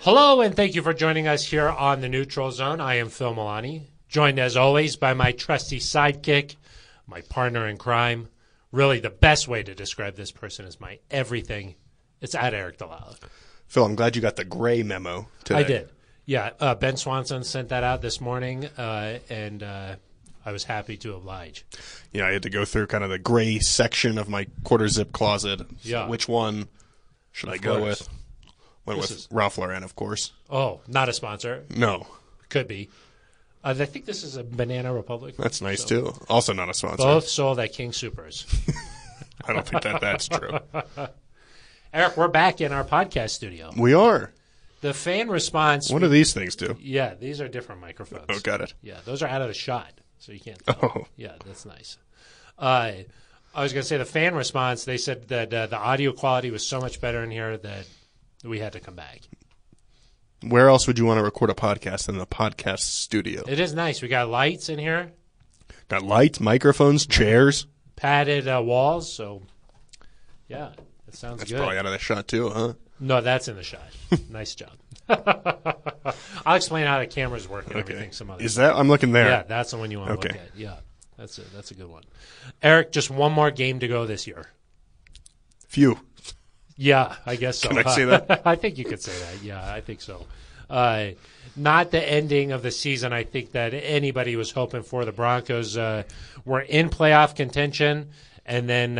Hello, and thank you for joining us here on the Neutral Zone. I am Phil Milani, joined as always by my trusty sidekick, my partner in crime. Really, the best way to describe this person is my everything. It's at Eric DeLalla. Phil, I'm glad you got the gray memo today. I did. Yeah, Ben Swanson sent that out this morning, and I was happy to oblige. Yeah, I had to go through kind of the gray section of my quarter zip closet. Yeah. Which one should I go with? Went with Ralph Lauren, of course. Oh, not a sponsor. No. Could be. I think this is a Banana Republic. That's nice, too. Also not a sponsor. Both sold at King Supers. I don't think that's true. Eric, we're back in our podcast studio. We are. The fan response. What do these things do? Yeah, these are different microphones. Oh, got it. Yeah, those are out of the shot, so you can't tell. Oh. Yeah, that's nice. I was going to say the fan response, they said that the audio quality was so much better in here that we had to come back. Where else would you want to record a podcast than the podcast studio? It is nice. We got lights in here. Got lights, microphones, chairs. Padded walls, so yeah, that sounds That's good. probably out of the shot, too, huh? No, that's in the shot. Nice job. I'll explain how the cameras work and everything some other Is that? I'm looking there. Yeah, that's the one you want to look Okay. at. Yeah, that's a good one. Eric, just one more game to go this year. Phew. Yeah, I guess so. Can I say that? I think you could say that. Yeah, I think so. Not the ending of the season I think that anybody was hoping for. The Broncos were in playoff contention, and then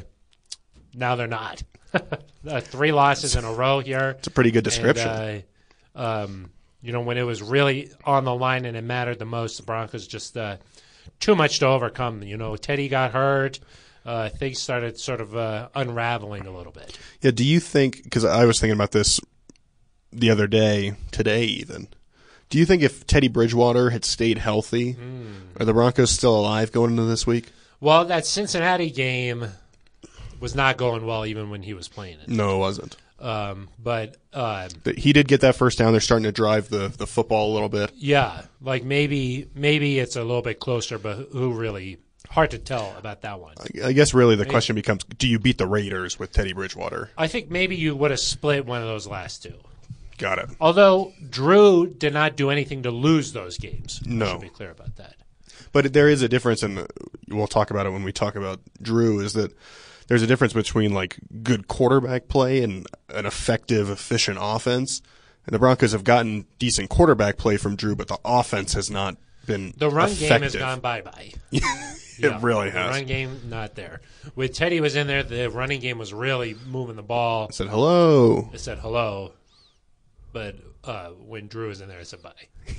now they're not. 3 losses in a row here. It's a pretty good description. And, when it was really on the line and it mattered the most, the Broncos just too much to overcome. Teddy got hurt. Things started sort of unraveling a little bit. Yeah, do you think, because I was thinking about this the other day, today even, do you think if Teddy Bridgewater had stayed healthy, are the Broncos still alive going into this week? Well, that Cincinnati game was not going well even when he was playing it. No, it wasn't. But he did get that first down. They're starting to drive the football a little bit. Yeah, like maybe it's a little bit closer, but who really... Hard to tell about that one. I guess really the question becomes, do you beat the Raiders with Teddy Bridgewater? I think maybe you would have split one of those last two. Got it. Although Drew did not do anything to lose those games. No. I should be clear about that. But there is a difference, and we'll talk about it when we talk about Drew, is that there's a difference between like good quarterback play and an effective, efficient offense. And the Broncos have gotten decent quarterback play from Drew, but the offense has not been The run effective. game has gone bye-bye. It really has. The run game, not there. With Teddy was in there, the running game was really moving the ball. I said hello. It said hello. But when Drew was in there, it said bye.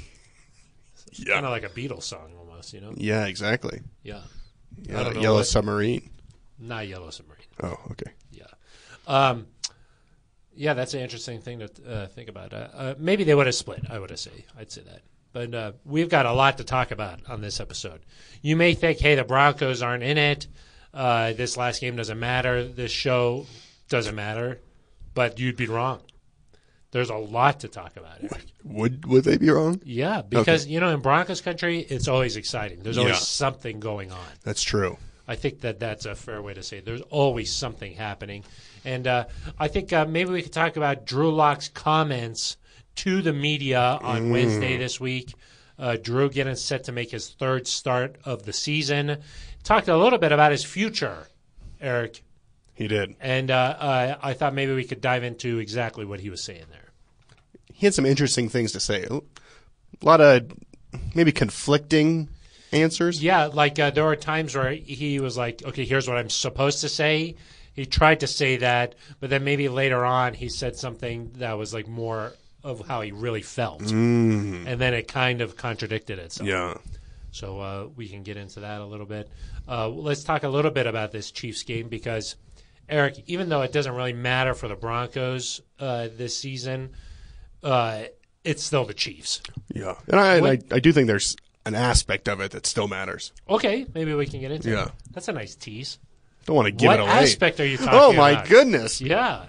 Yeah. Kind of like a Beatles song almost, Yeah, exactly. Yeah. Yeah, Yellow Submarine. Not Yellow Submarine. Oh, okay. Yeah. Yeah, that's an interesting thing to think about. Maybe they would have split, I'd say that. But we've got a lot to talk about on this episode. You may think, hey, the Broncos aren't in it. This last game doesn't matter. This show doesn't matter. But you'd be wrong. There's a lot to talk about, Eric. Would they be wrong? Yeah, because, in Broncos country, it's always exciting. There's always something going on. That's true. I think that's a fair way to say it. There's always something happening. And I think maybe we could talk about Drew Lock's comments to the media on Wednesday this week. Drew getting set to make his 3rd start of the season. Talked a little bit about his future, Eric. He did. And I thought maybe we could dive into exactly what he was saying there. He had some interesting things to say. A lot of maybe conflicting answers. Yeah, like there were times where he was like, okay, here's what I'm supposed to say. He tried to say that, but then maybe later on he said something that was like more of how he really felt. And then it kind of contradicted itself. Yeah. So we can get into that a little bit. Let's talk a little bit about this Chiefs game because, Eric, even though it doesn't really matter for the Broncos this season, it's still the Chiefs. Yeah. And I do think there's an aspect of it that still matters. Okay, maybe we can get into it. Yeah. That's a nice tease. Don't want to give it away. What aspect are you talking about? about? Oh, my goodness. Yeah.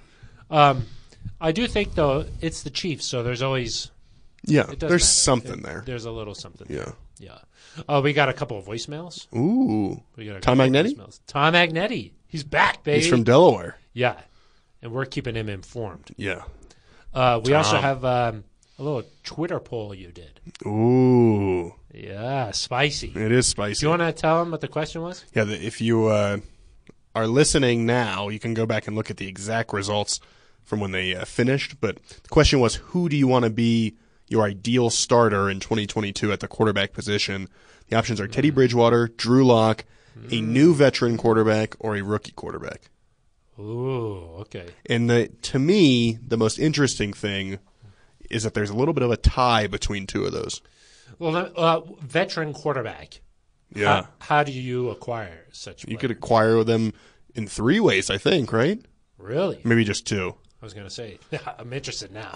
I do think, though, it's the Chiefs, so there's always there's matter. something there. There's a little something Yeah. there. Yeah. We got a couple of voicemails. Ooh. We got a Tom couple of Magnetti? voicemails. Tom Magnetti. He's back, baby. He's from Delaware. Yeah. And we're keeping him informed. Yeah. We also have a little Twitter poll you did. Ooh. Yeah, spicy. It is spicy. Do you want to tell them what the question was? Yeah, if you are listening now, you can go back and look at the exact results from when they finished. But the question was, who do you want to be your ideal starter in 2022 at the quarterback position? The options are Teddy Bridgewater, Drew Lock, a new veteran quarterback, or a rookie quarterback. Ooh, okay. And to me, the most interesting thing is that there's a little bit of a tie between two of those. Well, veteran quarterback. Yeah. How do you acquire such You player? could acquire them in 3 ways, I think, right? Really? Maybe just 2. I was going to say, I'm interested now.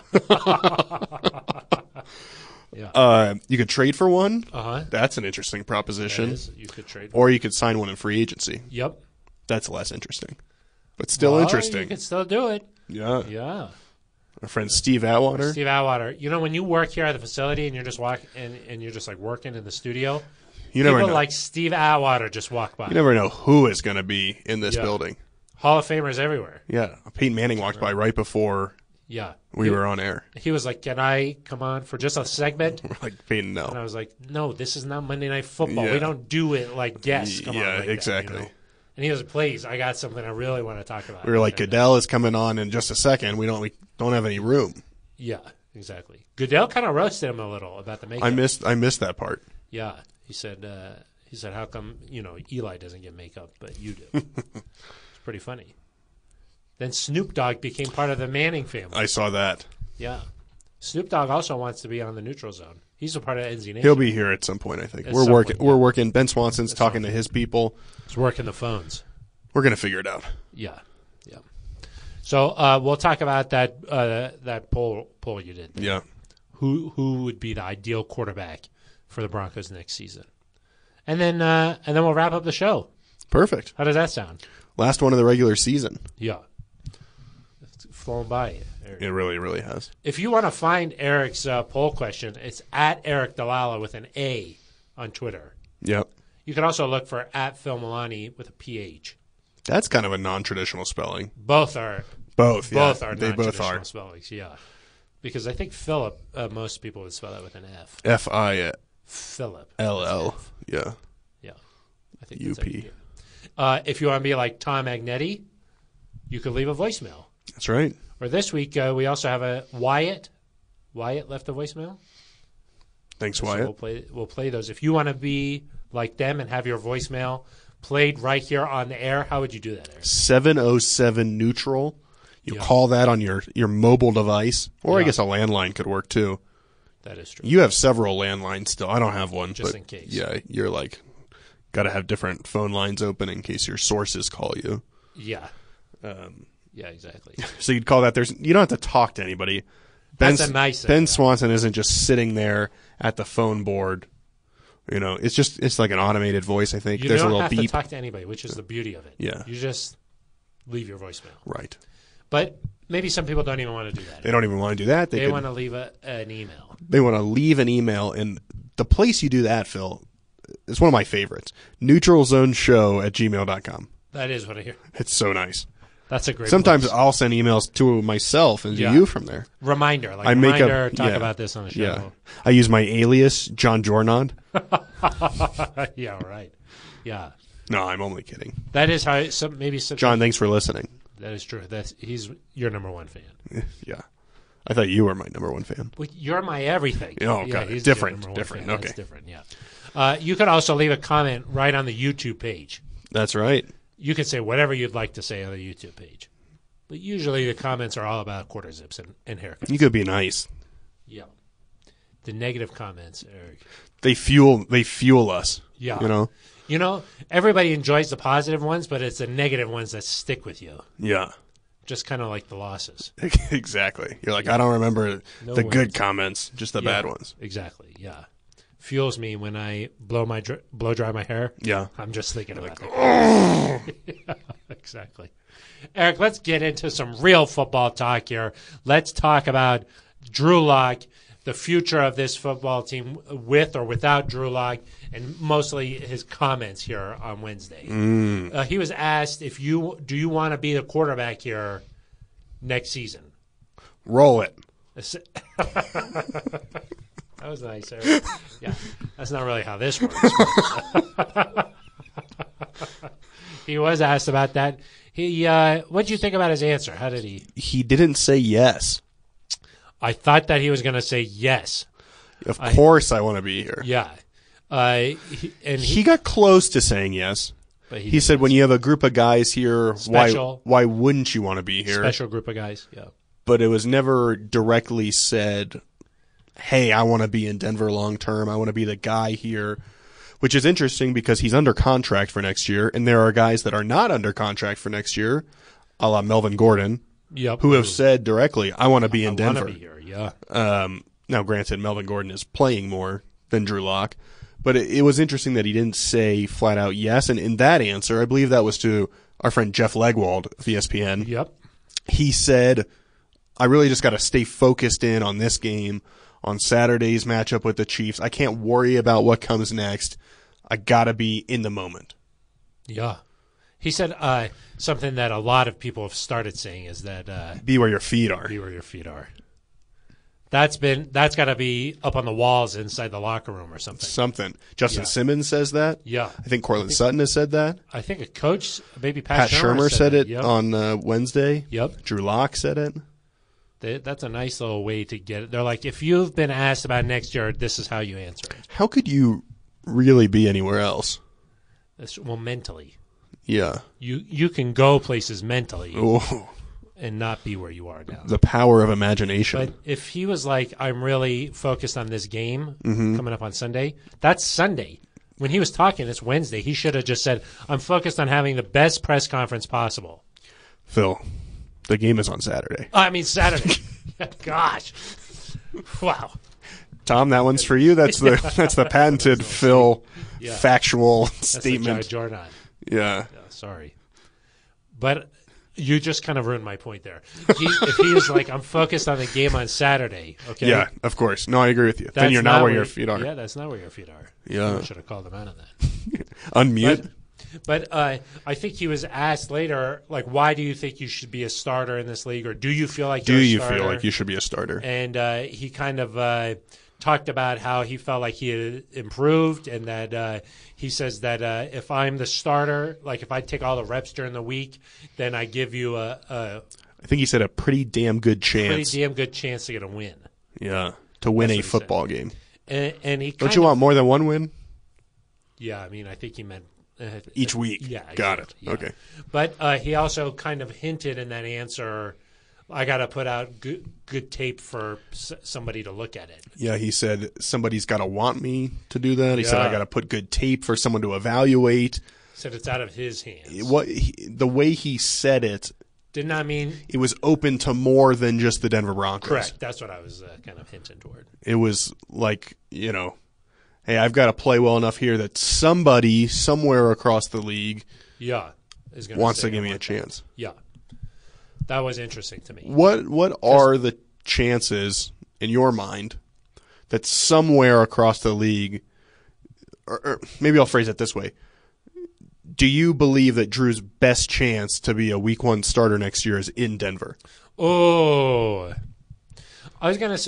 Yeah. You could trade for one. Uh-huh. That's an interesting proposition. That is, you could trade. Or you could sign one in free agency. Yep. That's less interesting. But still You interesting. could still do it. Yeah. Yeah. Our friend Steve Atwater. Steve Atwater. You know, when you work here at the facility and you're just and you're just like working in the studio, You never people know. like Steve Atwater just walk by. You never know who is going to be in this Yeah. building. Hall of Famers everywhere. Yeah. Peyton Manning walked by right before Yeah. we were on air. He was like, "Can I come on for just a segment?" We're like, Peyton, And I no. was like, "No, this is not Monday Night Football. Yeah. We don't do it like guests come on Yeah, like that, exactly. you know? And he was like, "Please, I got something I really want to talk about." We were like, And, Goodell is coming on in just a second. We don't have any room. yeah, exactly. Goodell kind of roasted him a little about the makeup. I missed that part. Yeah, he said, "How come Eli doesn't get makeup, but you do?" It's pretty funny. Then Snoop Dogg became part of the Manning family. I saw that. Yeah, Snoop Dogg also wants to be on the neutral zone. He's a part of NZ Nation. He'll be here at some point, I think. At We're some working. point, yeah. We're working. Ben Swanson's talking to his people. He's working the phones. We're gonna figure it out. Yeah, yeah. So we'll talk about that poll you did. Yeah. Who would be the ideal quarterback for the Broncos next season? And then we'll wrap up the show. Perfect. How does that sound? Last one of the regular season. Yeah. It's flown by, Eric. It really, really has. If you want to find Eric's poll question, it's at Eric Dalala with an A on Twitter. Yep. You can also look for at Phil Milani with a PH. That's kind of a non-traditional spelling. Both are Both. both yeah. are They both non-traditional are. spellings, yeah. Because I think Philip, most people would spell that with an F. F-I-L-L. Philip. Yeah. Yeah. I think that's how you U-P. do it. If you want to be like Tom Magnetti, you could leave a voicemail. That's right. Or this week, we also have a Wyatt. Wyatt left a voicemail. Thanks, So Wyatt. we'll play those. If you want to be like them and have your voicemail played right here on the air, how would you do that, Eric? 707 neutral. You Yeah. call that on your mobile device, or I Yeah. guess a landline could work too. That is true. You have several landlines still. I don't have one, Just but in case. yeah, you're like got to have different phone lines open in case your sources call you. Yeah. Yeah, exactly. So you'd call that. You don't have to talk to anybody. That's a nice thing, Ben yeah. Swanson isn't just sitting there at the phone board. It's like an automated voice. I think You there's a don't little have beep. to talk to anybody, which is the beauty of it. Yeah. You just leave your voicemail. Right. But maybe some people don't even want to do that. They don't even want to do that. They want to leave an email. They want to leave an email, and the place you do that, Phil, is one of my favorites. neutralzoneshow@gmail.com. That is what I hear. It's so nice. That's a great Sometimes place. I'll send emails to myself and to Yeah. you from there. Reminder. Like I make reminder, up- talk yeah. about this on the show. Yeah. I use my alias, John Jornad. Yeah, right. Yeah. No, I'm only kidding. That is how John, thanks for listening. That is true. He's your number one fan. Yeah. I thought you were my number one fan. Well, you're my everything. Oh, yeah, got it. he's Different, your number one different. fan. Okay. That's different. Yeah. You could also leave a comment right on the YouTube page. That's right. You could say whatever you'd like to say on the YouTube page. But usually the comments are all about quarter zips and haircuts. You could be nice. Yeah. The negative comments, Eric. They fuel us. Yeah. Everybody enjoys the positive ones, but it's the negative ones that stick with you. Yeah. Just kind of like the losses. Exactly. You're like, I don't remember No the wins. good comments, just the Yeah, bad ones. Exactly. Yeah. Fuels me when I blow dry my hair. Yeah. I'm just thinking about that. Yeah, exactly. Eric, let's get into some real football talk here. Let's talk about Drew Lock, the future of this football team with or without Drew Lock, and mostly his comments here on Wednesday. He was asked do you want to be the quarterback here next season? Roll it. That was nice, Eric. Yeah, that's not really how this works. He was asked about that. What did you think about his answer? How did he? He didn't say yes. I thought that he was going to say yes. Of course, I want to be here. Yeah, He got close to saying yes. But he said, "When you have a group of guys here, Special. why wouldn't you want to be here?" Special group of guys. Yeah, but it was never directly said, "Hey, I want to be in Denver long term. I want to be the guy here." Which is interesting because he's under contract for next year, and there are guys that are not under contract for next year, a la Melvin Gordon, who have said directly, "I want to be in Denver." I want to be here. Yeah. Now, granted, Melvin Gordon is playing more than Drew Lock, but it was interesting that he didn't say flat out yes. And in that answer, I believe that was to our friend Jeff Legwold of ESPN. Yep. He said, "I really just got to stay focused in on this game, on Saturday's matchup with the Chiefs. I can't worry about what comes next. I got to be in the moment." Yeah. He said something that a lot of people have started saying is that be where your feet are. Be where your feet are. That's got to be up on the walls inside the locker room or something. Justin Simmons says that. Yeah. I think Cortland Sutton has said that. I think a coach, maybe Pat Shurmur said it yep. on Wednesday. Yep. Drew Lock said it. That's a nice little way to get it. They're like, if you've been asked about next year, this is how you answer it. How could you really be anywhere else? Well, mentally. Yeah. You can go places mentally. Ooh. And not be where you are now. The power of imagination. But if he was like, I'm really focused on this game coming up on Sunday, that's Sunday. When he was talking, it's Wednesday. He should have just said, I'm focused on having the best press conference possible. Phil, the game is on Saturday. I mean, Saturday. Gosh. Wow. Tom, that one's for you. That's the patented Phil factual statement. That's the Jordan. Yeah. Sorry. But you just kind of ruined my point there. If he was like, I'm focused on the game on Saturday, okay? Yeah, of course. No, I agree with you. Then you're not where your feet are. Yeah, that's not where your feet are. Yeah. I should have called him out on that. Unmute. But I think he was asked later, like, why do you think you should be a starter in this league? Or do you feel like you're a starter? Do you feel like you should be a starter? And he kind of talked about how he felt like he had improved and that he says that if I'm the starter, like if I take all the reps during the week, then I give you I think he said a pretty damn good chance. Pretty damn good chance to get a win. Yeah, to win a football game. And he don't you want more than one win? Yeah, I mean, I think he meant each week. Yeah, got it. Yeah. Okay. But he also kind of hinted in that answer, I got to put out good tape for somebody to look at it. Yeah, he said somebody's got to want me to do that. He said I got to put good tape for someone to evaluate. He said it's out of his hands. The way he said it did not mean it was open to more than just the Denver Broncos. Correct. That's what I was kind of hinting toward. It was like, hey, I've got to play well enough here that somebody somewhere across the league is gonna wants to give me a chance. Yeah. That was interesting to me. What are the chances in your mind that somewhere across the league, or maybe I'll phrase it this way, do you believe that Drew's best chance to be a Week 1 starter next year is in Denver? Oh, I was gonna say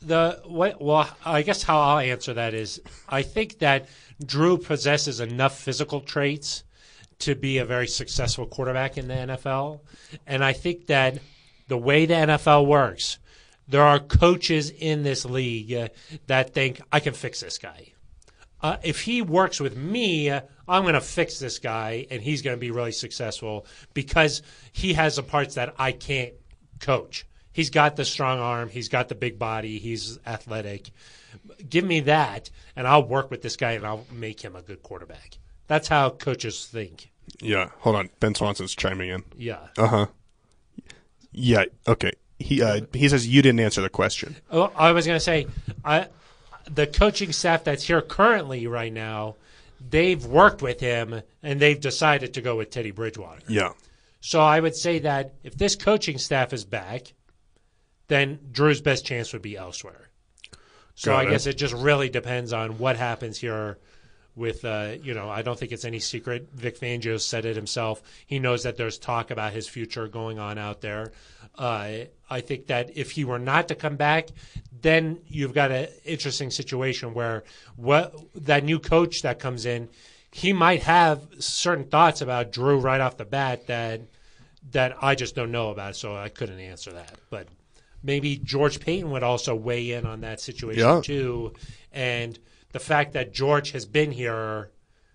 I guess how I'll answer that is I think that Drew possesses enough physical traits to be a very successful quarterback in the NFL. And I think that the way the NFL works, there are coaches in this league that think, I can fix this guy. If he works with me, I'm going to fix this guy, and he's going to be really successful because he has the parts that I can't coach. He's got the strong arm. He's got the big body. He's athletic. Give me that, and I'll work with this guy, and I'll make him a good quarterback. That's how coaches think. Yeah. Hold on. Ben Swanson's chiming in. Yeah. Uh-huh. Yeah. Okay. He says you didn't answer the question. Oh, I was going to say, the coaching staff that's here currently right now, they've worked with him, and they've decided to go with Teddy Bridgewater. Yeah. So I would say that if this coaching staff is back, then Drew's best chance would be elsewhere. So I guess it just really depends on what happens here I don't think it's any secret. Vic Fangio said it himself. He knows that there's talk about his future going on out there. I think that if he were not to come back, then you've got an interesting situation where that new coach that comes in, he might have certain thoughts about Drew right off the bat that I just don't know about, so I couldn't answer that. But maybe George Payton would also weigh in on that situation too. And the fact that George has been here,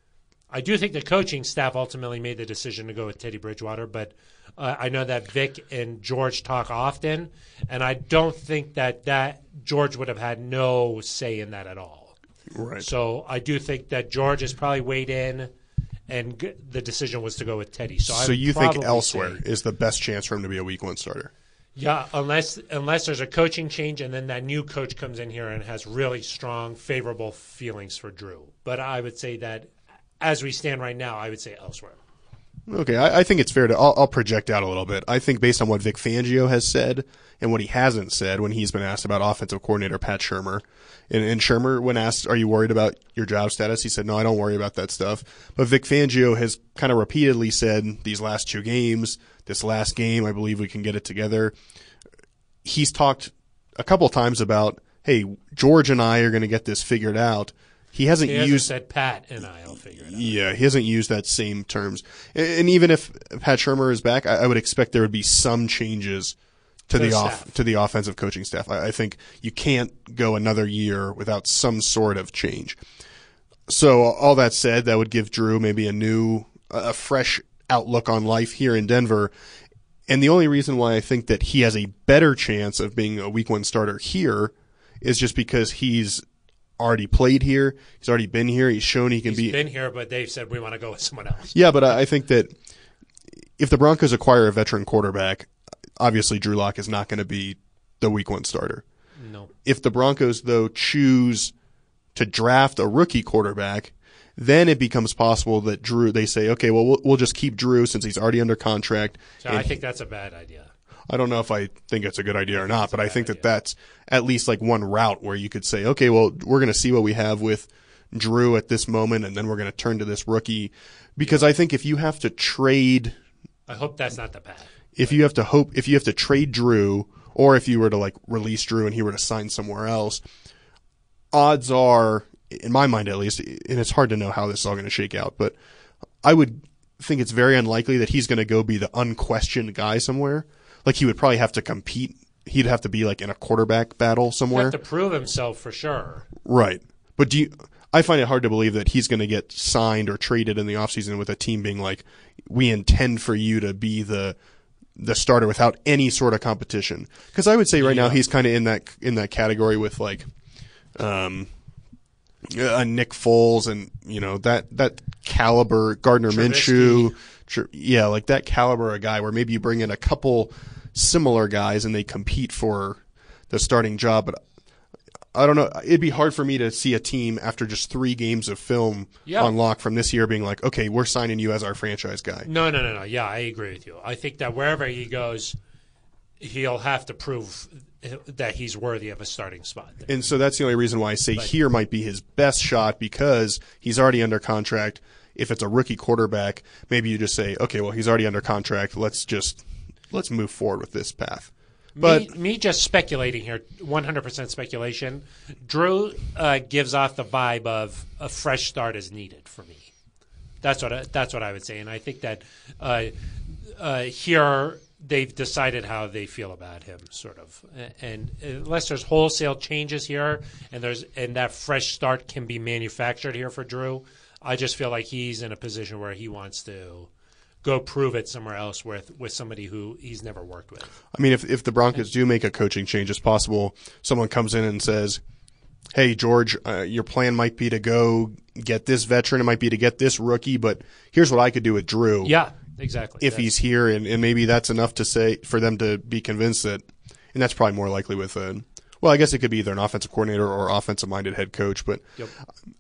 I do think the coaching staff ultimately made the decision to go with Teddy Bridgewater, but I know that Vic and George talk often, and I don't think that George would have had no say in that at all. Right. So I do think that George has probably weighed in, and the decision was to go with Teddy. So you think elsewhere is the best chance for him to be a week 1 starter? Yeah, unless there's a coaching change and then that new coach comes in here and has really strong, favorable feelings for Drew. But I would say that as we stand right now, I would say elsewhere. Okay, I think it's fair to – I'll project out a little bit. I think based on what Vic Fangio has said and what he hasn't said when he's been asked about offensive coordinator Pat Shurmur. And Shurmur, when asked, are you worried about your job status, he said, no, I don't worry about that stuff. But Vic Fangio has kind of repeatedly said these last 2 games, this last game, I believe we can get it together. He's talked a couple times about, hey, George and I are going to get this figured out. He hasn't said Pat and I'll figure it out. Yeah, he hasn't used that same terms. And even if Pat Shurmur is back, I would expect there would be some changes to the offensive coaching staff. I think you can't go another year without some sort of change. So all that said, that would give Drew maybe a fresh outlook on life here in Denver. And the only reason why I think that he has a better chance of being a week 1 starter here is just because he's already played here. He's already been here. He's shown he can be. He's been here, but they've said we want to go with someone else. Yeah, but I think that if the Broncos acquire a veteran quarterback, obviously Drew Lock is not going to be the week 1 starter. No. If the Broncos, though, choose to draft a rookie quarterback, then it becomes possible that they say, okay, well, we'll just keep Drew since he's already under contract. So I think that's a bad idea. I don't know if I think it's a good idea or not, but I think that that's at least like one route where you could say, okay, well, we're going to see what we have with Drew at this moment, and then we're going to turn to this rookie. Because I think if you have to trade, I hope that's not the path. If you have to trade Drew, or if you were to like release Drew and he were to sign somewhere else, odds are, in my mind at least, and it's hard to know how this is all going to shake out, but I would think it's very unlikely that he's going to go be the unquestioned guy somewhere. Like he would probably have to compete. He'd have to be like in a quarterback battle somewhere. He'd have to prove himself for sure. Right. But I find it hard to believe that he's going to get signed or traded in the offseason with a team being like, we intend for you to be the starter without any sort of competition. Because I would say right now he's kind of in that category with like Nick Foles and that caliber, Gardner Trubisky. Minshew. Yeah, like that caliber of guy where maybe you bring in a couple similar guys and they compete for the starting job. But I don't know. It'd be hard for me to see a team after just 3 games of film on Lock from this year being like, okay, we're signing you as our franchise guy. No. Yeah, I agree with you. I think that wherever he goes, he'll have to prove that he's worthy of a starting spot there. And so that's the only reason why I say here might be his best shot, because he's already under contract. If it's a rookie quarterback, maybe you just say, okay, well, he's already under contract. Let's move forward with this path. But me just speculating here, 100% speculation. Drew gives off the vibe of a fresh start is needed for me. That's what I would say, and I think that here they've decided how they feel about him, sort of. And unless there's wholesale changes here, and that fresh start can be manufactured here for Drew, I just feel like he's in a position where he wants to go prove it somewhere else with somebody who he's never worked with. I mean, if the Broncos do make a coaching change, it's possible someone comes in and says, hey, George, your plan might be to go get this veteran. It might be to get this rookie, but here's what I could do with Drew. Yeah, exactly. If he's here, and maybe that's enough to say for them to be convinced that, and that's probably more likely with I guess it could be either an offensive coordinator or offensive-minded head coach, but yep.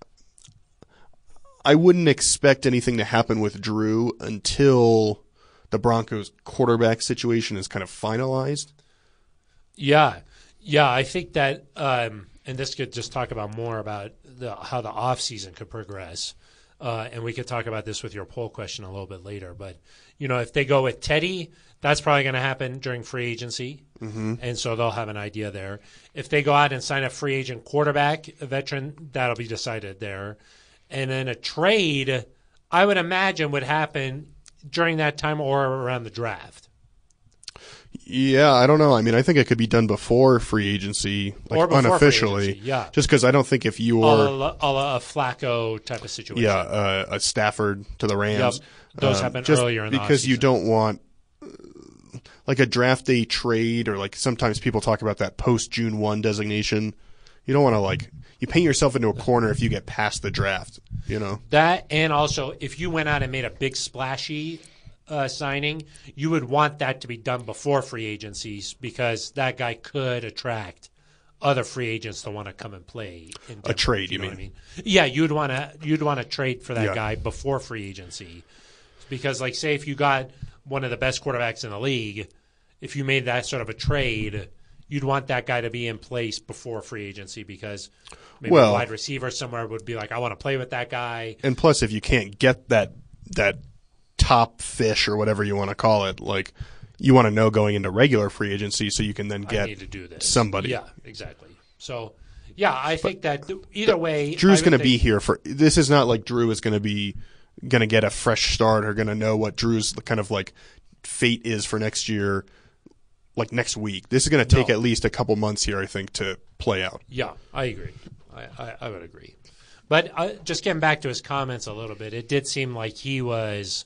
I wouldn't expect anything to happen with Drew until the Broncos quarterback situation is kind of finalized. Yeah, I think that, and this could just talk about more about how the off season could progress. And we could talk about this with your poll question a little bit later. But, if they go with Teddy, that's probably going to happen during free agency. Mm-hmm. And so they'll have an idea there. If they go out and sign a free agent quarterback, a veteran, that'll be decided there. And then a trade, I would imagine, would happen during that time or around the draft. Yeah, I don't know. I mean, I think it could be done before free agency, like Or before unofficially. free agency, yeah. Just because I don't think if you A were, la Flacco type of situation. yeah, a Stafford to the Rams, Yep. Those happen just earlier in the because you offseason. don't want like a draft day trade, or like sometimes people talk about that post June 1 designation. You don't want to you paint yourself into a corner if you get past the draft. That, and also if you went out and made a big splashy signing, you would want that to be done before free agencies because that guy could attract other free agents to want to come and play in Denver, A trade, you know mean? what I mean? Yeah, you'd want to trade for that Yeah. guy before free agency because, like, say if you got one of the best quarterbacks in the league, if you made that sort of a trade, you'd want that guy to be in place before free agency because maybe a wide receiver somewhere would be like, I want to play with that guy. And plus, if you can't get that top fish or whatever you want to call it, like you want to know going into regular free agency so you can then I get need to do this. somebody. Yeah, exactly. So, yeah, I think that either way, Drew's going to to be here for. This is not like Drew is going to get a fresh start or going to know what Drew's kind of like fate is for next year, like next week. This is going to take at least a couple months here, I think, to play out. Yeah, I agree. I would agree. But just getting back to his comments a little bit, it did seem like he was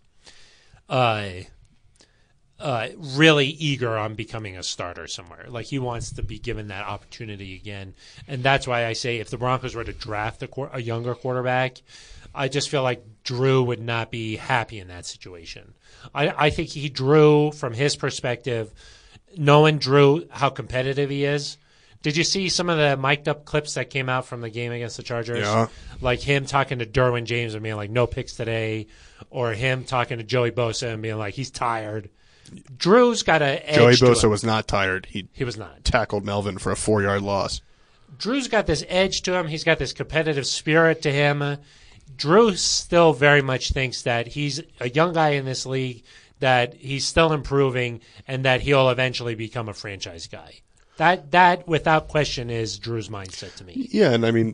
really eager on becoming a starter somewhere. Like he wants to be given that opportunity again. And that's why I say if the Broncos were to draft a younger quarterback, I just feel like Drew would not be happy in that situation. I think Drew, from his perspective, knowing Drew, how competitive he is. Did you see some of the mic'd up clips that came out from the game against the Chargers? Yeah. Like him talking to Derwin James and being like, no picks today, or him talking to Joey Bosa and being like, he's tired. Drew's got an edge. Joey to Bosa him. was not tired. He was not. tackled Melvin for a 4-yard loss. Drew's got this edge to him. He's got this competitive spirit to him. Drew still very much thinks that he's a young guy in this league, that he's still improving, and that he'll eventually become a franchise guy. That without question is Drew's mindset to me. Yeah, and I mean,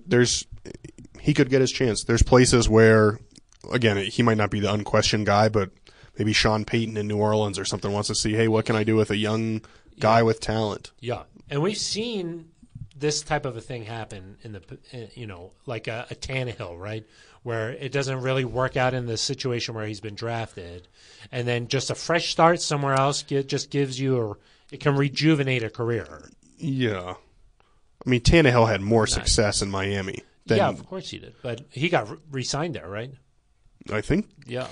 he could get his chance. There's places where, again, he might not be the unquestioned guy, but maybe Sean Payton in New Orleans or something wants to see, hey, what can I do with a young guy with talent? Yeah, and we've seen this type of a thing happen in like a Tannehill, right, where it doesn't really work out in the situation where he's been drafted, and then just a fresh start somewhere else just gives you it can rejuvenate a career. Yeah. I mean, Tannehill had more success in Miami than, yeah, of course he did. But he got re-signed there, right? I think. Yeah.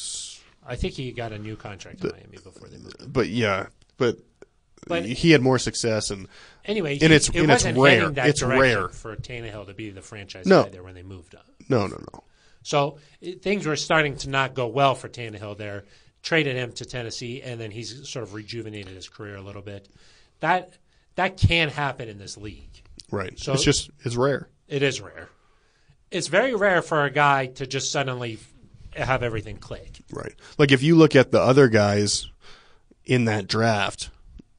I think he got a new contract in Miami before they moved him. But yeah, but But he had more success, and anyway, and it's wasn't rare. heading that It's direction rare for Tannehill to be the franchise No. guy there when they moved up. No. So things were starting to not go well for Tannehill there. Traded him to Tennessee, and then he's sort of rejuvenated his career a little bit. That can happen in this league. Right. So It's rare. It is rare. It's very rare for a guy to just suddenly have everything click. Right. Like if you look at the other guys in that draft,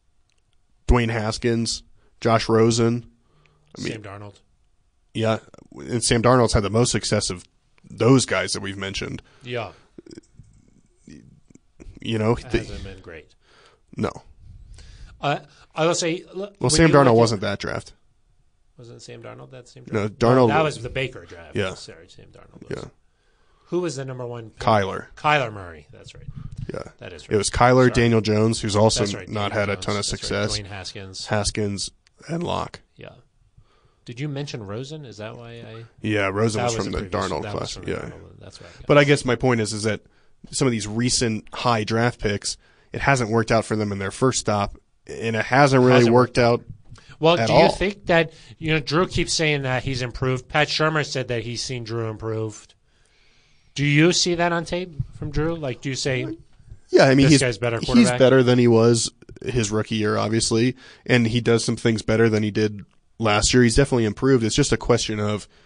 Dwayne Haskins, Josh Rosen, Sam Darnold. yeah, and Sam Darnold's had the most success of those guys that we've mentioned. Yeah. That Hasn't been great. No. I will say. Well, Sam Darnold wasn't that draft. Wasn't it Sam Darnold that same No, draft? Darnold. That was the Baker draft. Yeah. Sorry, Sam Darnold. Was. Yeah. Who was the number one pick? Kyler Murray. That's right. Yeah. That is right. It was Kyler, Sorry. Daniel Jones, who's also That's right. not Daniel had a Jones. ton of That's success. Right. Dwayne Haskins. Haskins and Locke. Yeah. Did you mention Rosen? Is that why I? Yeah, Rosen was from a the previous- Darnold that was class. from the Yeah. Darnold. That's right. But I guess my point is that some of these recent high draft picks, it hasn't worked out for them in their first stop, and it hasn't really worked out. Well, at do you all. think that Drew keeps saying that he's improved? Pat Shurmur said that he's seen Drew improved. Do you see that on tape from Drew? Like, do you say, Yeah, I mean, This guy's better quarterback? he's better than he was his rookie year, obviously, and he does some things better than he did last year. He's definitely improved. It's just a question of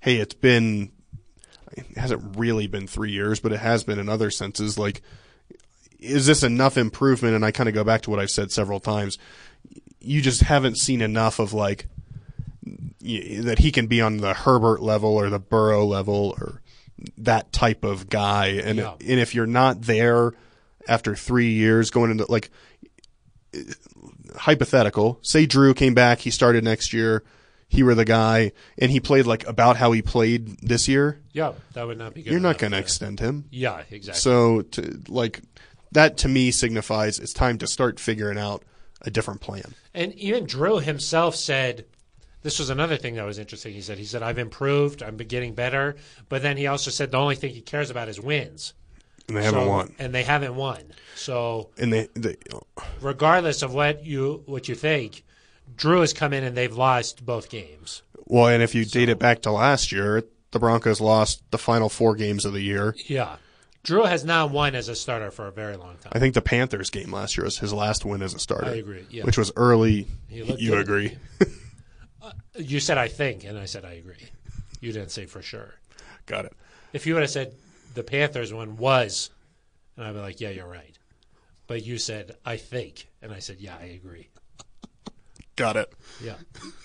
hey, it hasn't really been 3 years, but it has been in other senses. Like, is this enough improvement? And I kind of go back to what I've said several times. You just haven't seen enough of like that he can be on the Herbert level or the Burrow level or that type of guy. And Yeah. and if you're not there after 3 years going into like hypothetical, say Drew came back, he started next year, he were the guy, and he played like about how he played this year. Yeah, that would not be good. You're not enough going to to- extend him. Yeah, exactly. So that to me signifies it's time to start figuring out a different plan. And even Drew himself said, this was another thing that was interesting. He said, I've improved, I'm getting better. But then he also said the only thing he cares about is wins. And they haven't won. And they haven't won. So And they regardless of what you think, Drew has come in and they've lost both games. well, and if you date it back to last year, the Broncos lost the final 4 games of the year. Yeah. Drew has not won as a starter for a very long time. I think the Panthers game last year was his last win as a starter. I agree, yeah. Which was early. He looked You good. agree? You said I think, and I said I agree. You didn't say for sure. Got it. If you would have said the Panthers one was, and I'd be like, yeah, you're right. But you said, I think, and I said, yeah, I agree. Got it. Yeah.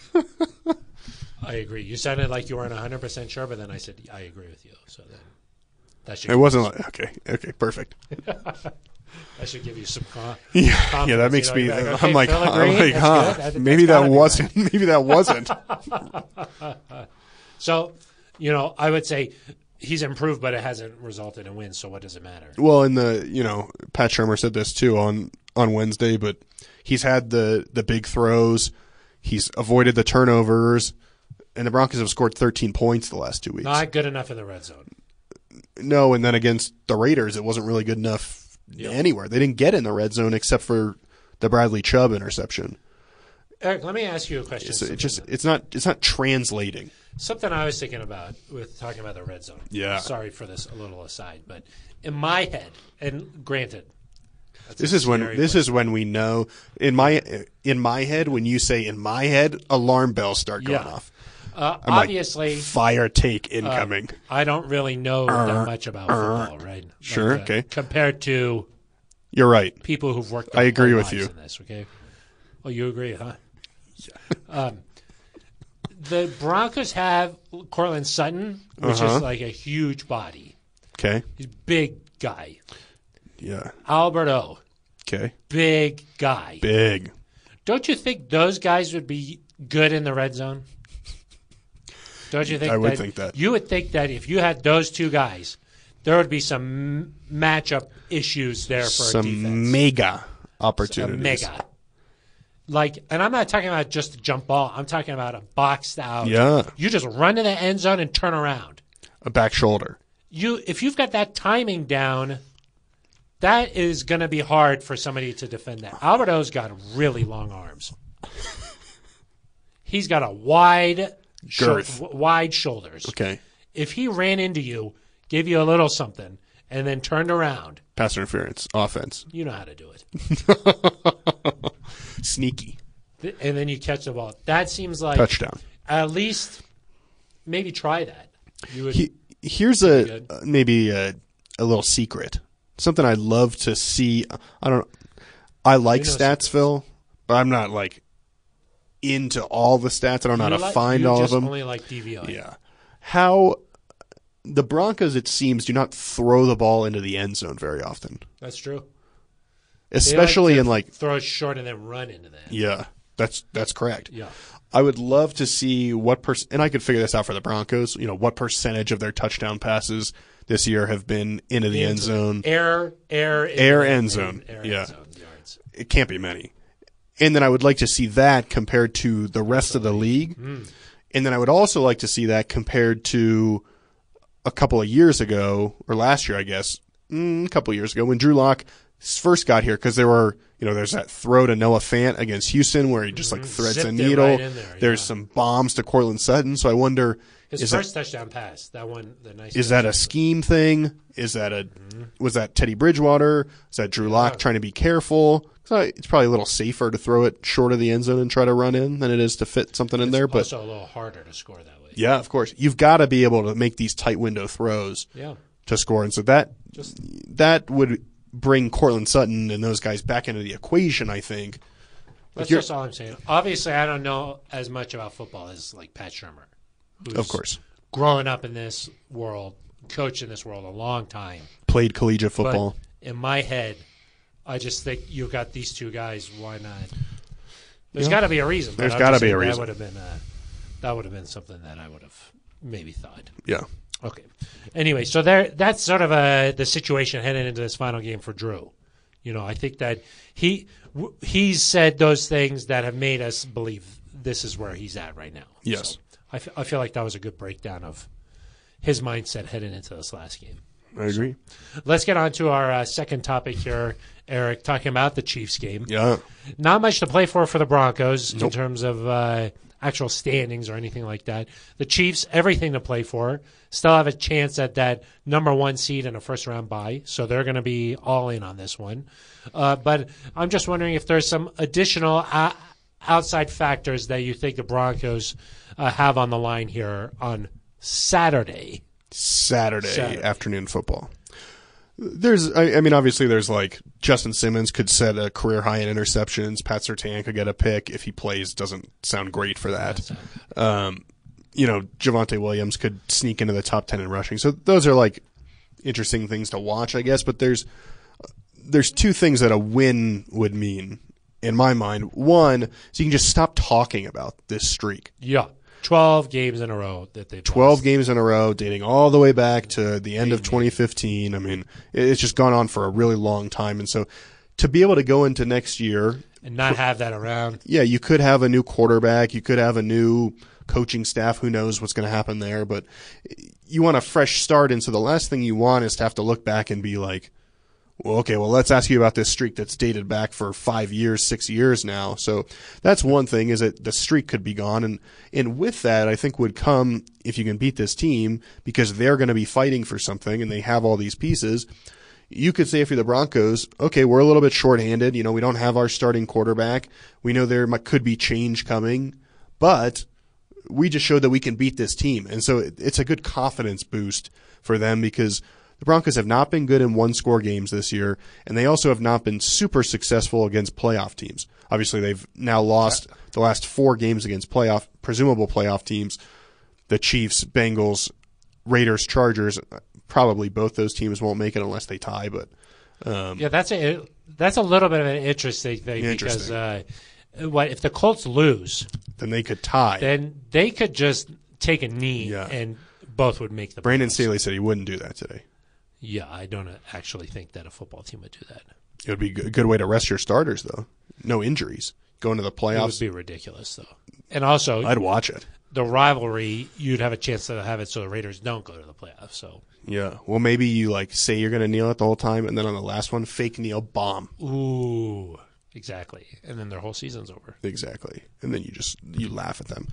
I agree. You sounded like you weren't 100% sure, but then I said, I agree with you. So then that should It wasn't like okay, perfect. that should give you some Yeah, confidence. yeah, that makes me. You're like, okay, I'm like, Phil agreed. That's good. That's maybe gotta that be wasn't. Maybe that wasn't. So, I would say he's improved, but it hasn't resulted in wins. So what does it matter? Well, and Pat Shermer said this too on Wednesday, but he's had the big throws, he's avoided the turnovers, and the Broncos have scored 13 points the last 2 weeks. Not good enough in the red zone. No, and then against the Raiders, it wasn't really good enough anywhere. They didn't get in the red zone except for the Bradley Chubb interception. Eric, let me ask you a question. It's not translating. Something I was thinking about with talking about the red zone. Yeah. Sorry for this a little aside, but in my head, and granted, This is when we know in my head, when you say in my head, alarm bells start going off. I'm obviously, like, fire take incoming. I don't really know that much about football, right? Sure, okay. Compared to You're right. people who've worked. I agree whole with lives you. In this, okay? Oh, you agree, huh? Yeah. The Broncos have Cortland Sutton, which is like a huge body. Okay. He's a big guy. Yeah. Albert O, Okay. big guy. Big. Don't you think those guys would be good in the red zone? Don't you think? I would think that. You would think that if you had those two guys, there would be some matchup issues there for a defense. Some mega A opportunities. mega. And I'm not talking about just a jump ball. I'm talking about a boxed out. Yeah. You just run to the end zone and turn around. A back shoulder. If you've got that timing down, that is going to be hard for somebody to defend that. Alberto's got really long arms. He's got a wide Girth. wide shoulders. Okay. If he ran into you, gave you a little something, and then turned around, Pass interference. Offense. you know how to do it. Sneaky. And then you catch the ball. That seems like Touchdown. at least maybe try that. You would. Here's maybe a little secret. Something I'd love to see. I like stats, Phil, but I'm not like into all the stats. I don't know how to find all of them. Only like DVR. Yeah. How the Broncos, it seems, do not throw the ball into the end zone very often. That's true. Especially They in like throw it short and then run into that. yeah, that's correct. Yeah. I would love to see what and I could figure this out for the Broncos. What percentage of their touchdown passes this year have been into the end zone? Air end zone. Yeah. End zone yards. It can't be many. And then I would like to see that compared to the rest of the league. And then I would also like to see that compared to a couple of years ago, or last year, I guess, a couple of years ago, when Drew Lock first got here, because there were, there's that throw to Noah Fant against Houston where he just like threads Zipped a it needle. right in there, There's some bombs to Cortland Sutton. So I wonder, His first touchdown pass, that one, the nice. is that a scheme thing? Is that was that Teddy Bridgewater? Is that Drew Lock trying to be careful? So it's probably a little safer to throw it short of the end zone and try to run in than it is to fit something in there. But also a little harder to score that way. Yeah, of course. You've got to be able to make these tight window throws to score. And so that would bring Cortland Sutton and those guys back into the equation, I think. That's just all I'm saying. Obviously, I don't know as much about football as like Pat Shurmur, who's of course growing up in this world, coached in this world a long time. Played collegiate football. But in my head, I just think you got these two guys. Why not? There's got to be a reason. There's got to be a reason. That would have been something that I would have maybe thought. Yeah. Okay. Anyway, so that's sort of the situation heading into this final game for Drew. I think that he's said those things that have made us believe this is where he's at right now. Yes. So I feel like that was a good breakdown of his mindset heading into this last game. I agree. Let's get on to our second topic here, Eric, talking about the Chiefs game. Yeah. Not much to play for the Broncos in terms of actual standings or anything like that. The Chiefs, everything to play for. Still have a chance at that number 1 seed in a first-round bye, so they're going to be all in on this one. But I'm just wondering if there's some additional outside factors that you think the Broncos have on the line here on Saturday afternoon football. Obviously there's like Justin Simmons could set a career high in interceptions. Pat Surtain could get a pick if he plays. Doesn't sound great for that. Javonte Williams could sneak into the top 10 in rushing. So those are like interesting things to watch, I guess. But there's two things that a win would mean in my mind. One, so you can just stop talking about this streak. Yeah. 12 games in a row that they've 12 lost. games in a row, dating all the way back to the end of 2015. I mean, it's just gone on for a really long time. And so to be able to go into next year and not have that around. Yeah, you could have a new quarterback. You could have a new coaching staff. Who knows what's going to happen there. But you want a fresh start. And so the last thing you want is to have to look back and be like, well, let's ask you about this streak that's dated back for 5 years, 6 years now. So that's one thing, is that the streak could be gone. And with that, I think would come, if you can beat this team, because they're going to be fighting for something and they have all these pieces. You could say if you're the Broncos, okay, we're a little bit shorthanded. We don't have our starting quarterback. We know there could be change coming, but we just showed that we can beat this team. And so it's a good confidence boost for them, because the Broncos have not been good in one-score games this year, and they also have not been super successful against playoff teams. Obviously, they've now lost the last 4 games against presumable playoff teams, the Chiefs, Bengals, Raiders, Chargers. Probably both those teams won't make it unless they tie. But that's a little bit of an interesting thing, because if the Colts lose, then they could tie. Then they could just take a knee, and both would make the Brandon playoffs. Staley said he wouldn't do that today. Yeah, I don't actually think that a football team would do that. It would be a good way to rest your starters, though. No injuries. Going to the playoffs. It would be ridiculous, though. And also, I'd watch it. The rivalry, you'd have a chance to have it so the Raiders don't go to the playoffs. So yeah. Well, maybe you say you're going to kneel it the whole time, and then on the last one, fake kneel, bomb. Ooh, exactly. And then their whole season's over. Exactly. And then you laugh at them.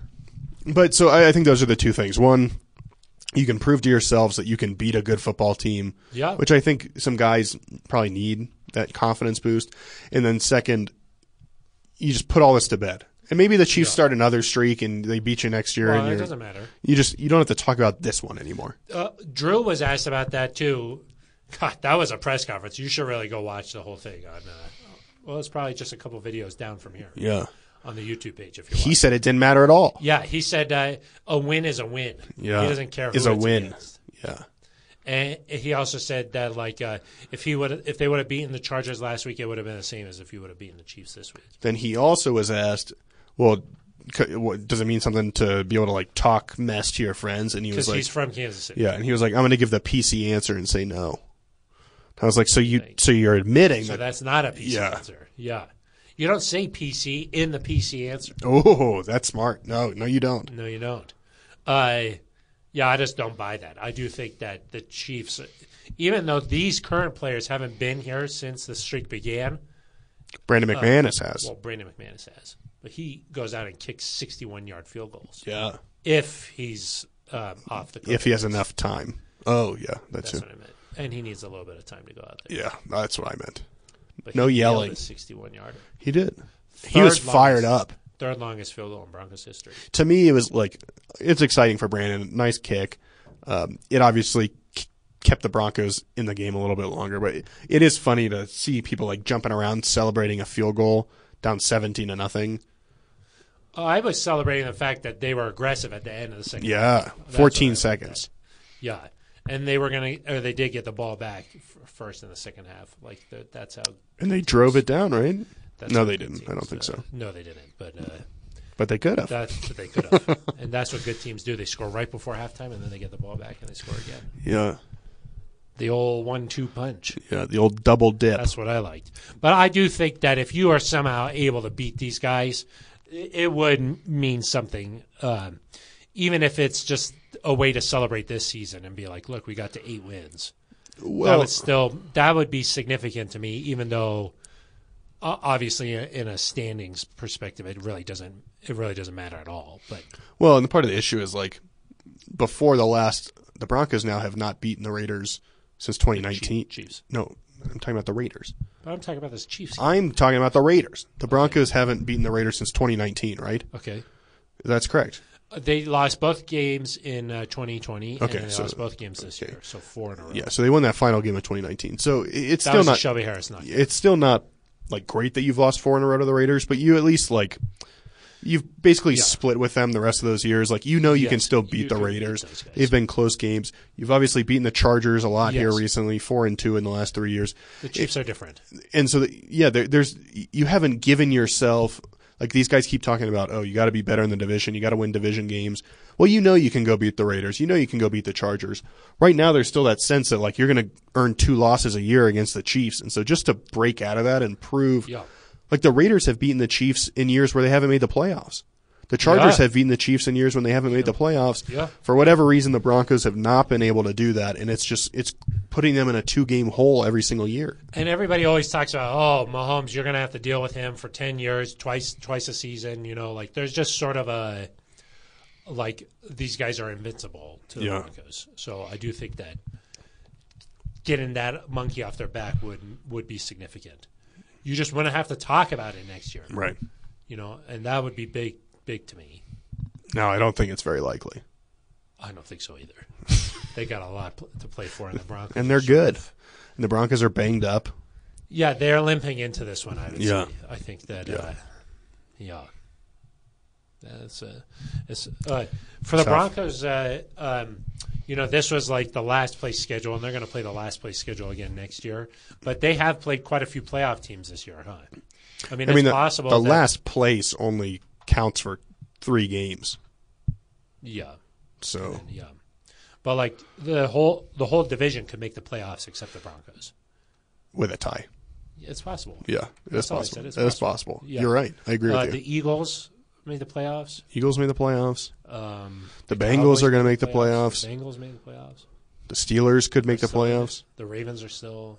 But so I think those are the two things. One, you can prove to yourselves that you can beat a good football team, which I think some guys probably need, that confidence boost. And then second, you just put all this to bed. And maybe the Chiefs start another streak and they beat you next year. Well, it doesn't matter. You don't have to talk about this one anymore. Drew was asked about that too. God, that was a press conference. You should really go watch the whole thing on. It's probably just a couple videos down from here. Yeah. On the YouTube page, if you. He said it didn't matter at all. Yeah, he said a win is a win. Yeah, he doesn't care who is a it's win. Against. Yeah, and he also said that if they would have beaten the Chargers last week, it would have been the same as if he would have beaten the Chiefs this week. Then he also was asked, well, does it mean something to be able to talk mess to your friends? And he was like, he's from Kansas City. Yeah, and he was like, I'm going to give the PC answer and say no. I was like, so you're admitting that that's not a PC answer? Yeah. You don't say PC in the PC answer. Oh, that's smart. No, you don't. No, you don't. I just don't buy that. I do think that the Chiefs, even though these current players haven't been here since the streak began. Brandon McManus has. Well, Brandon McManus has. But he goes out and kicks 61-yard field goals. Yeah. If he's off the court. If he has enough time. Oh, yeah. That's what I meant. And he needs a little bit of time to go out there. Yeah, that's what I meant. But no yelling. He 61-yarder. He did. He was fired up. third longest field goal in Broncos history. To me, it was like, it's exciting for Brandon. Nice kick. It obviously kept the Broncos in the game a little bit longer, but it is funny to see people like jumping around celebrating a field goal down 17-0. I was celebrating the fact that they were aggressive at the end of the second Yeah, half. 14 seconds. Yeah, and they did get the ball back first in the second half. Like that's how. And they drove it down, right? That's No, how they good didn't. teams, I don't think so. No, they didn't. But they could have. That's what they could have. And that's what good teams do. They score right before halftime, and then they get the ball back and they score again. Yeah. The old 1-2 punch. Yeah, the old double dip. That's what I liked. But I do think that if you are somehow able to beat these guys, it would mean something. Even if it's just a way to celebrate this season and be like, look, we got to 8 wins. Well, that would be significant to me, even though obviously in a standings perspective, it really doesn't matter at all. But and the part of the issue is like before the Broncos now have not beaten the Raiders since 2019. Chiefs. No, I'm talking about the Raiders. But I'm talking about this Chiefs game. I'm talking about the Raiders. The Broncos haven't beaten the Raiders since 2019, right? Okay. That's correct. They lost both games in 2020, Okay, and they so- lost both games this okay. year, so 4 in a row. Yeah, so they won that final game of 2019. So it's That still was a not Shelby Harris knock. it's still not like great that you've lost 4 in a row to the Raiders, but you at least like you've basically split with them the rest of those years. Like you can Yes, still you beat the can beat Raiders. those guys. They've been close games. You've obviously beaten the Chargers a lot here Yes. recently, 4-2 in the last 3 years. The Chiefs are different. And so, there's you haven't given yourself like these guys keep talking about. Oh, you got to be better in the division. You got to win division games. Well, you can go beat the Raiders. You can go beat the Chargers. Right now, there's still that sense that like you're going to earn 2 losses a year against the Chiefs. And so, just to break out of that and prove, like the Raiders have beaten the Chiefs in years where they haven't made the playoffs. The Chargers have beaten the Chiefs in years when they haven't made the playoffs. Yeah. For whatever reason, the Broncos have not been able to do that, and it's putting them in a 2-game hole every single year. And everybody always talks about, oh, Mahomes, you're going to have to deal with him for 10 years, twice a season. Like there's just sort of a like these guys are invincible to the Broncos. So I do think that getting that monkey off their back would be significant. You just want to have to talk about it next year, Right. And that would be big to me. No, I don't think it's very likely. I don't think so either. They got a lot to play for in the Broncos. And they're good. And the Broncos are banged up. Yeah, they're limping into this one, I would Yeah. say. I think that, That's it's for the Tough. Broncos. This was like the last place schedule, and they're going to play the last place schedule again next year. But they have played quite a few playoff teams this year, huh? I mean, it's possible. The last place only counts for 3 games. Yeah. So Yeah. But like the whole division could make the playoffs except the Broncos. with a tie. It's possible. Yeah, That's it's all I possible. said, it's It's possible. possible. Yeah. You're right. I agree with you. The Eagles made the playoffs. Eagles made the playoffs. The Bengals Cowboys are gonna made make the playoffs. The Bengals made the playoffs. The Steelers could make the Still in it. playoffs. The Ravens are still.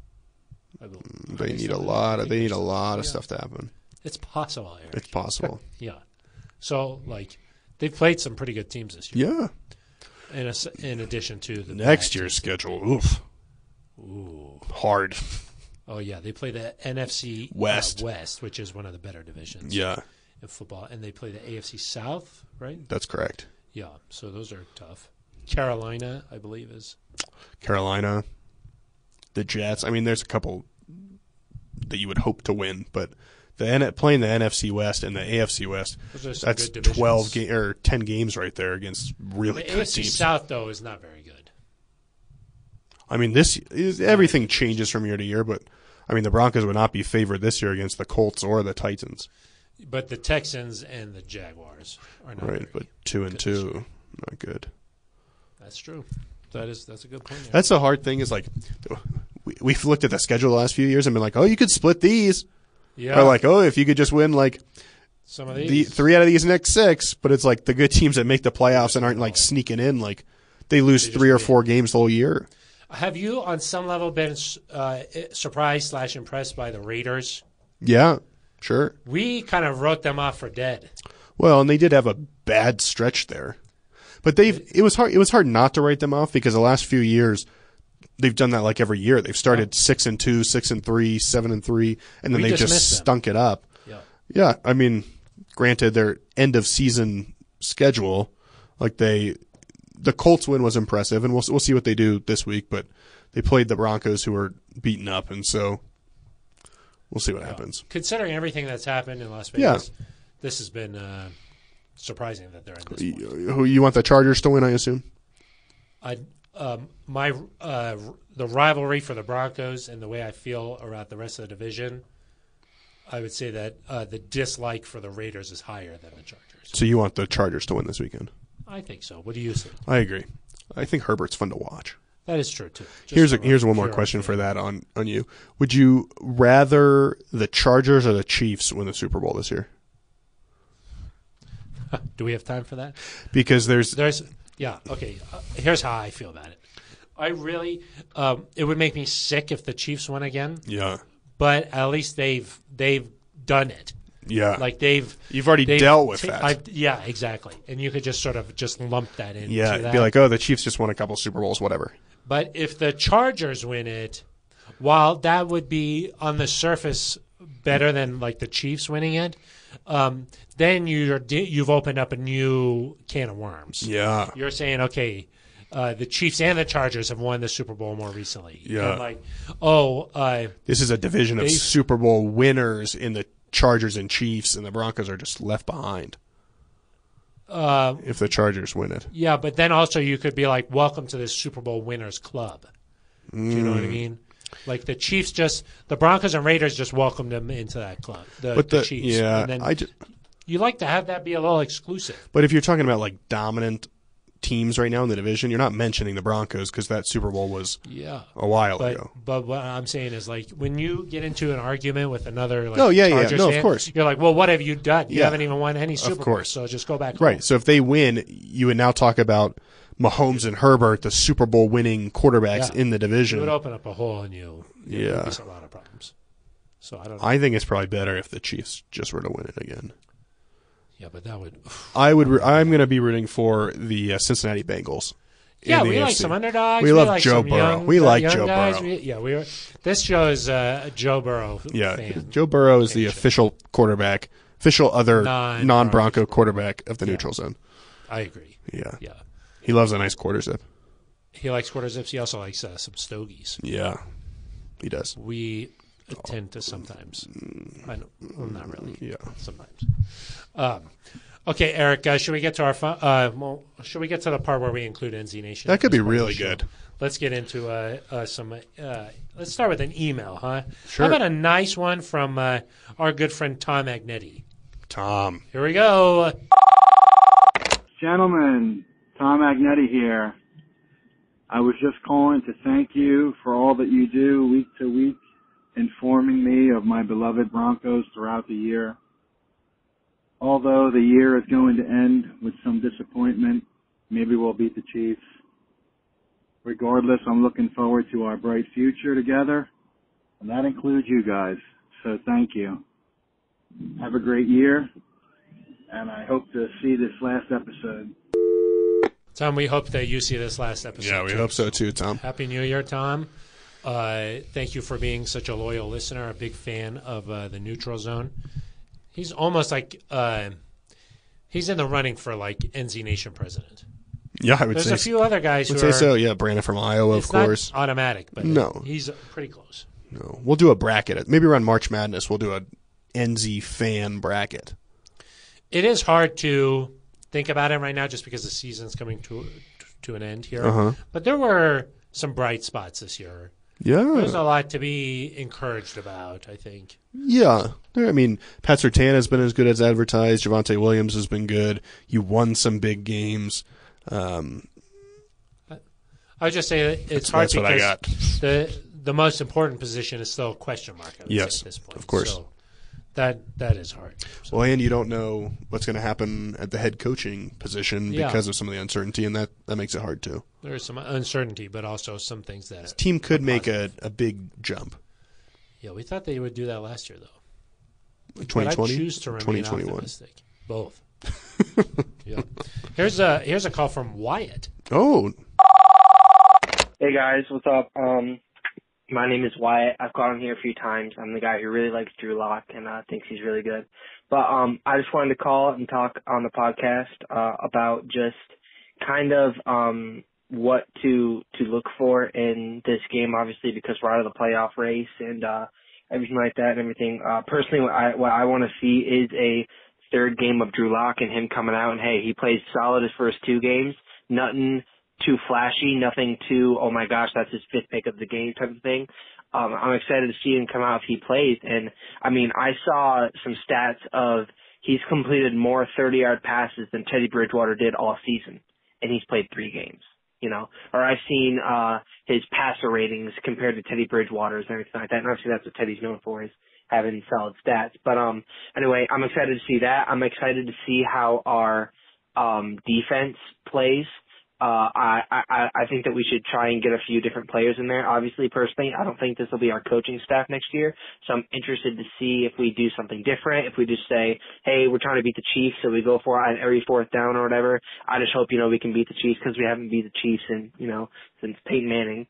They need a lot of stuff to happen. It's possible, Eric. It's possible. Yeah. So, like, they've played some pretty good teams this year. Yeah. In addition to the Next bad year's teams. schedule, oof, Ooh. hard. Oh, yeah. They play the NFC West. West, which is one of the better divisions Yeah, in football. And they play the AFC South, right? that's correct. Yeah. So those are tough. Carolina, I believe, is. Carolina, the Jets. I mean, there's a couple that you would hope to win, but playing the NFC West and the AFC West, Those are some that's good divisions. 12 or 10 games right there against really The good AFC teams. South, though, is not very good. I mean, everything changes from year to year, but I mean, the Broncos would not be favored this year against the Colts or the Titans. But the Texans and the Jaguars are not Right, very but good 2 and this 2, year. not good. That's true. That's a good point. Eric. That's the hard thing is like we've looked at the schedule the last few years and been like, oh, you could split these. Yeah. Or like, oh, if you could just win like some of the these. 3 out of these next 6, but it's like the good teams that make the playoffs and aren't like sneaking in, like they lose They 3 or just 4 games the whole year. Have you, on some level, been surprised / impressed by the Raiders? Yeah, sure. We kind of wrote them off for dead. Well, and they did have a bad stretch there. But it was hard not to write them off because the last few years they've done that like every year. They've started 6-2, 6-3, 7-3, and then We they dismissed just them. stunk it up. Yeah. Yeah, I mean, Granted, their end of season schedule, like the Colts win was impressive, and we'll see what they do this week. But they played the Broncos, who are beaten up, and so we'll see what happens. Considering everything that's happened in Las Vegas, this has been surprising that they're in this point. Who you want the Chargers to win? I assume. The rivalry for the Broncos and the way I feel about the rest of the division, I would say that the dislike for the Raiders is higher than the Chargers. So you want the Chargers to win this weekend? I think so. What do you think? I agree. I think Herbert's fun to watch. That is true too. Here's one more question for that on you. Would you rather the Chargers or the Chiefs win the Super Bowl this year? Do we have time for that? Because there's okay. Here's how I feel about it. I really it would make me sick if the Chiefs won again. Yeah. But at least they've done it. Yeah. Like you've already dealt with that. Yeah, exactly. And you could just sort of lump that in. Yeah, that. be like, oh, the Chiefs just won a couple Super Bowls, whatever. But if the Chargers win it, while that would be on the surface better than like the Chiefs winning it, then you've opened up a new can of worms. Yeah. You're saying, okay, the Chiefs and the Chargers have won the Super Bowl more recently. Yeah. And this is a division of Super Bowl winners in the Chargers and Chiefs, and the Broncos are just left behind. If the Chargers win it. Yeah, but then also you could be like, welcome to this Super Bowl winners club. Do you know what I mean? Like the Broncos and Raiders just welcomed them into that club. The Chiefs. Yeah, and then you like to have that be a little exclusive. But if you're talking about like dominant teams right now in the division, you're not mentioning the Broncos because that Super Bowl was a while ago. But what I'm saying is, like, when you get into an argument with another Chargers fan, of course. You're like, well, what have you done? You haven't even won any Super Bowls, so just go back home. Right, so if they win, you would now talk about Mahomes and Herbert, the Super Bowl winning quarterbacks in the division. It would open up a hole and you'll face a lot of problems. So I don't know. I think it's probably better if the Chiefs just were to win it again. Yeah, but that would. I'm going to be rooting for the Cincinnati Bengals. Yeah, we like some underdogs. We love like Joe some Burrow. Young, we like young Joe guys. Burrow. This show is a Joe Burrow fan. Joe Burrow is the official quarterback, official other non-Bronco quarterback of the neutral zone. I agree. Yeah. He loves a nice quarter zip. He likes quarter zips. He also likes some stogies. Yeah, he does. We tend to sometimes. Not really. Yeah, sometimes. Okay, Eric. Should we get to should we get to the part where we include NZ Nation? That could be really good. Let's get into some. Let's start with an email, huh? Sure. How about a nice one from our good friend Tom Agnetti? Tom. Here we go. Gentlemen, Tom Agnetti here. I was just calling to thank you for all that you do week to week, informing me of my beloved Broncos throughout the year. Although the year is going to end with some disappointment, maybe we'll beat the Chiefs. Regardless, I'm looking forward to our bright future together, and that includes you guys. So thank you. Have a great year, and I hope to see this last episode. Tom, we hope that you see this last episode. Yeah, we hope so too, Tom. Happy New Year, Tom. Thank you for being such a loyal listener, a big fan of the Neutral Zone. He's almost like he's in the running for like NZ Nation president. Yeah, I would say. There's a few other guys who say so. Yeah, Brandon from Iowa, of course. Not automatic, but no, he's pretty close. No, we'll do a bracket. Maybe around March Madness, we'll do a NZ fan bracket. It is hard to think about it right now, just because the season's coming to an end here. Uh-huh. But there were some bright spots this year. Yeah. There's a lot to be encouraged about, I think. Yeah. I mean, Pat Surtain has been as good as advertised. Javonte Williams has been good. You won some big games. I would just say that it's hard because what I got. The most important position is still a question mark, I would say, at this point. Of course. So that is hard. So. Well, and you don't know what's going to happen at the head coaching position because of some of the uncertainty, and that makes it hard too. There is some uncertainty, but also some things that this team could make a big jump. Yeah, we thought they would do that last year, though. 2020? I choose to remain 2021. optimistic. Both. Yeah. Here's a call from Wyatt. Oh. Hey guys, what's up? My name is Wyatt. I've called on here a few times. I'm the guy who really likes Drew Lock and thinks he's really good. But I just wanted to call and talk on the podcast about just kind of what to look for in this game, obviously, because we're out of the playoff race and everything like that and everything. Personally, what I want to see is a third game of Drew Lock and him coming out and, hey, he plays solid his first 2 games. Nothing too flashy, nothing too, oh my gosh, that's his 5th pick of the game type of thing. I'm excited to see him come out if he plays. And, I mean, I saw some stats of he's completed more 30-yard passes than Teddy Bridgewater did all season, and he's played 3 games. You know, or I've seen his passer ratings compared to Teddy Bridgewater's and everything like that. And obviously that's what Teddy's known for, is having solid stats. But anyway, I'm excited to see that. I'm excited to see how our defense plays. I think that we should try and get a few different players in there. Obviously, personally, I don't think this will be our coaching staff next year. So I'm interested to see if we do something different. If we just say, hey, we're trying to beat the Chiefs, so we go for it on every 4th down or whatever. I just hope, we can beat the Chiefs, because we haven't beat the Chiefs since Peyton Manning.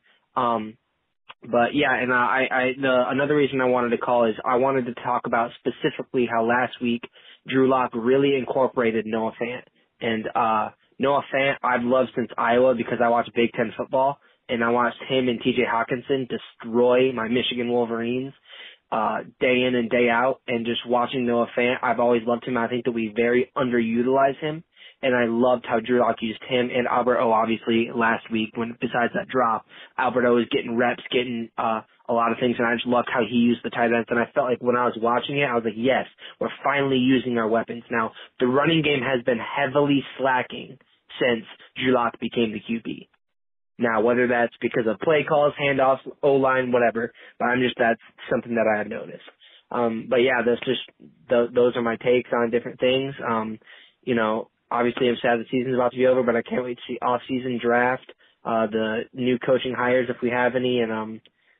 But yeah, and another reason I wanted to call is I wanted to talk about specifically how last week Drew Lock really incorporated Noah Fant. And Noah Fant I've loved since Iowa because I watched Big Ten football, and I watched him and TJ Hawkinson destroy my Michigan Wolverines day in and day out. And just watching Noah Fant, I've always loved him. I think that we very underutilize him. And I loved how Drew Lock used him and Albert O, obviously, last week, when besides that drop. Albert O was getting reps, getting a lot of things, and I just loved how he used the tight ends. And I felt like when I was watching it, I was like, yes, we're finally using our weapons. Now, the running game has been heavily slacking since Drew Lock became the QB. Now, whether that's because of play calls, handoffs, O-line, whatever, but that's something that I have noticed. But yeah, those are my takes on different things. Obviously, I'm sad the season's about to be over, but I can't wait to see off-season draft, the new coaching hires if we have any, and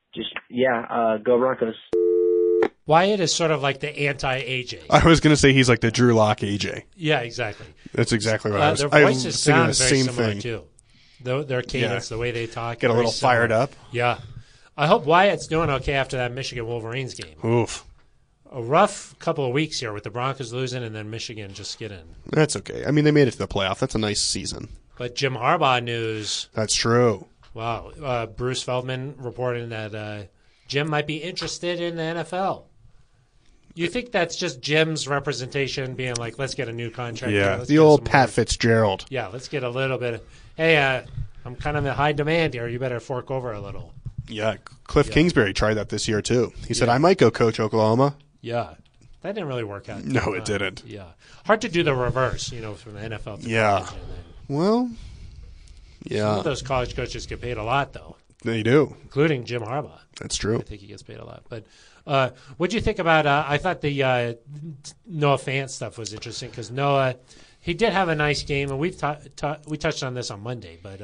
go Broncos. Wyatt is sort of like the anti-AJ. I was going to say he's like the Drew Lock AJ. Yeah, exactly. That's exactly what I was. Their voices sound the very same similar thing too. Their cadence, the way they talk, get a little similar. fired up. Yeah, I hope Wyatt's doing okay after that Michigan Wolverines game. Oof. A rough couple of weeks here with the Broncos losing and then Michigan just getting. That's okay. I mean, they made it to the playoff. That's a nice season. But Jim Harbaugh news. That's true. Wow. Bruce Feldman reporting that Jim might be interested in the NFL. You think that's just Jim's representation being like, let's get a new contract? Yeah, the old Pat Fitzgerald. Yeah, let's get a little bit of, hey, I'm kind of in high demand here. You better fork over a little. Yeah, Cliff Kingsbury tried that this year too. He said, I might go coach Oklahoma. Yeah. That didn't really work out. No, it didn't. Yeah. Hard to do the reverse, from the NFL to college. Well, yeah. Some of those college coaches get paid a lot, though. They do. Including Jim Harbaugh. That's true. I think he gets paid a lot. But what do you think about I thought the Noah Fant stuff was interesting because Noah, he did have a nice game, and we touched on this on Monday, but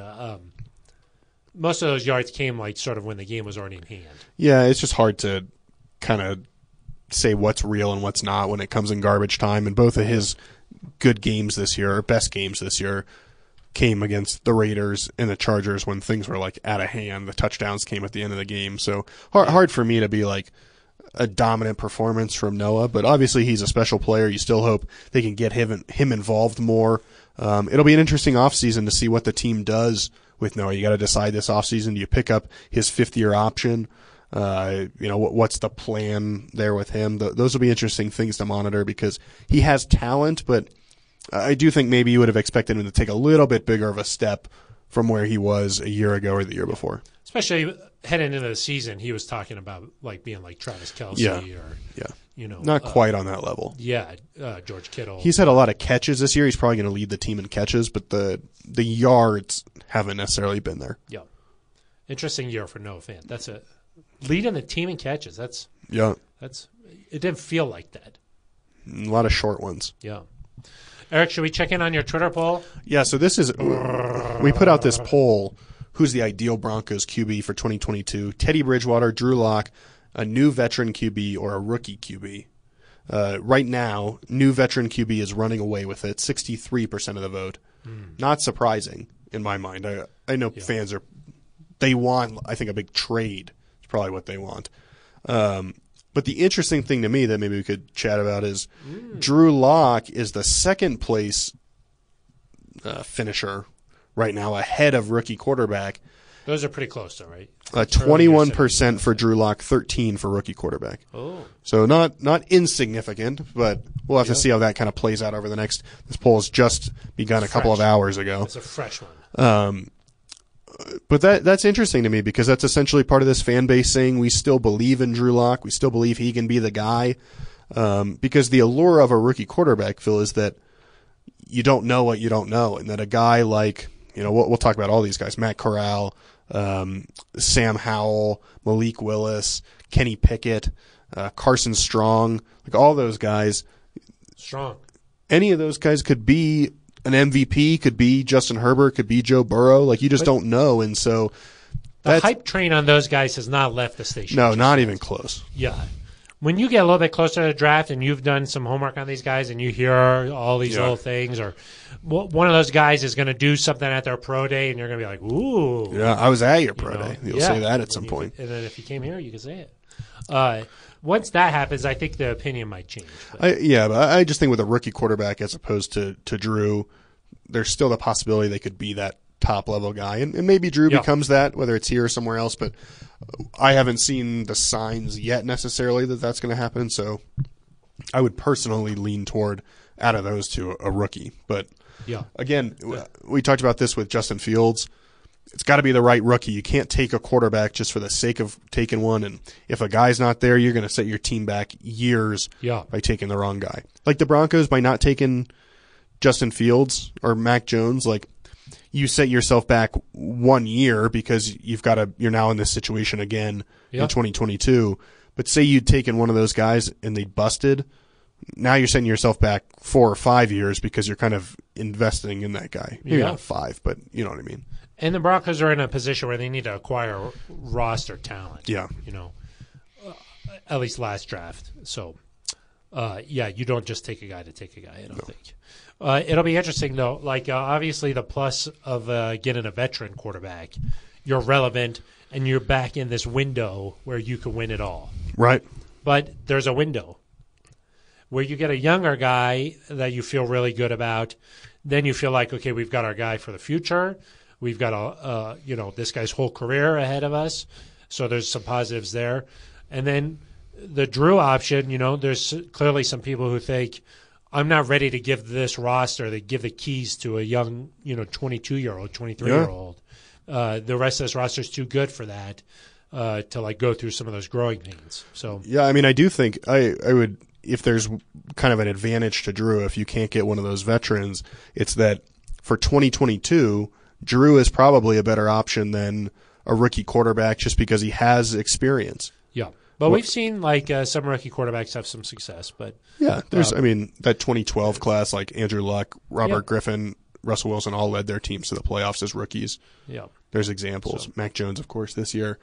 most of those yards came like sort of when the game was already in hand. Yeah, it's just hard to kind of say what's real and what's not when it comes in garbage time. And both of his good games this year, or best games this year, came against the Raiders and the Chargers when things were like out of hand. The touchdowns came at the end of the game. So hard for me to be like a dominant performance from Noah, but obviously he's a special player. You still hope they can get him involved more. It'll be an interesting offseason to see what the team does with Noah. You got to decide this offseason. Do you pick up his 5th-year option? What's the plan there with him? Those will be interesting things to monitor because he has talent, but I do think maybe you would have expected him to take a little bit bigger of a step from where he was a year ago or the year before. Especially heading into the season, he was talking about like being like Travis Kelce not quite on that level. Yeah, George Kittle. He's had a lot of catches this year. He's probably going to lead the team in catches, but the yards haven't necessarily been there. Yeah, interesting year for Noah Fant. That's a leading the team in catches. It didn't feel like that. A lot of short ones. Yeah. Eric, should we check in on your Twitter poll? Yeah, so we put out this poll. Who's the ideal Broncos QB for 2022? Teddy Bridgewater, Drew Lock, a new veteran QB, or a rookie QB? Right now, new veteran QB is running away with it, 63% of the vote. Not surprising in my mind. I know fans they want, I think, a big trade. probably what they want. But the interesting thing to me that maybe we could chat about is Drew Lock is the second place finisher right now, ahead of rookie quarterback. Those are pretty close, though, right? 21% for Drew Lock, 13% for rookie quarterback. Oh, So not insignificant, but we'll have to see how that kind of plays out over the next. This poll has just begun a couple of hours ago. it's a fresh one. But that's interesting to me because that's essentially part of this fan base saying we still believe in Drew Lock. We still believe he can be the guy. Because the allure of a rookie quarterback, Phil, is that you don't know what you don't know. And that a guy like, we'll talk about all these guys, Matt Corral, Sam Howell, Malik Willis, Kenny Pickett, Carson Strong, like all those guys. Strong. Any of those guys could be an MVP, could be Justin Herbert, could be Joe Burrow. Like you just don't know, and so the hype train on those guys has not left the station. No, not even close. Yeah. When you get a little bit closer to the draft and you've done some homework on these guys and you hear all these little things, or one of those guys is going to do something at their pro day and you're going to be like, ooh. Yeah, I was at your pro day. You'll say that at some point. And then if you came here, you could say it. Once that happens, I think the opinion might change. But I just think with a rookie quarterback as opposed to Drew, there's still the possibility they could be that top-level guy. And maybe Drew becomes that, whether it's here or somewhere else. But I haven't seen the signs yet necessarily that that's going to happen. So I would personally lean toward, out of those two, a rookie. But again, we talked about this with Justin Fields. It's got to be the right rookie. You can't take a quarterback just for the sake of taking one. And if a guy's not there, you're going to set your team back years by taking the wrong guy. Like the Broncos, by not taking Justin Fields or Mac Jones, like you set yourself back 1 year because you're now in this situation again in 2022. But say you'd taken one of those guys and they busted, now you're setting yourself back 4 or 5 years because you're kind of investing in that guy. Maybe not 5, but you know what I mean. And the Broncos are in a position where they need to acquire roster talent. Yeah. At least last draft. So, you don't just take a guy to take a guy, I don't think. It'll be interesting, though. Like, obviously, the plus of getting a veteran quarterback, you're relevant, and you're back in this window where you can win it all. Right. But there's a window where you get a younger guy that you feel really good about. Then you feel like, okay, we've got our guy for the future. We've got this guy's whole career ahead of us. So there's some positives there. And then the Drew option, there's clearly some people who think, I'm not ready to give this roster, to give the keys to a young, 22-year-old, 23-year-old. The rest of this roster is too good for that to go through some of those growing pains. So yeah, I mean, I do think I would, if there's kind of an advantage to Drew, if you can't get one of those veterans, it's that for 2022, Drew is probably a better option than a rookie quarterback just because he has experience. Yeah. But we've seen some rookie quarterbacks have some success. But yeah, there's that 2012 class, like Andrew Luck, Robert Griffin, Russell Wilson, all led their teams to the playoffs as rookies. Yeah. There's examples. So. Mac Jones, of course, this year.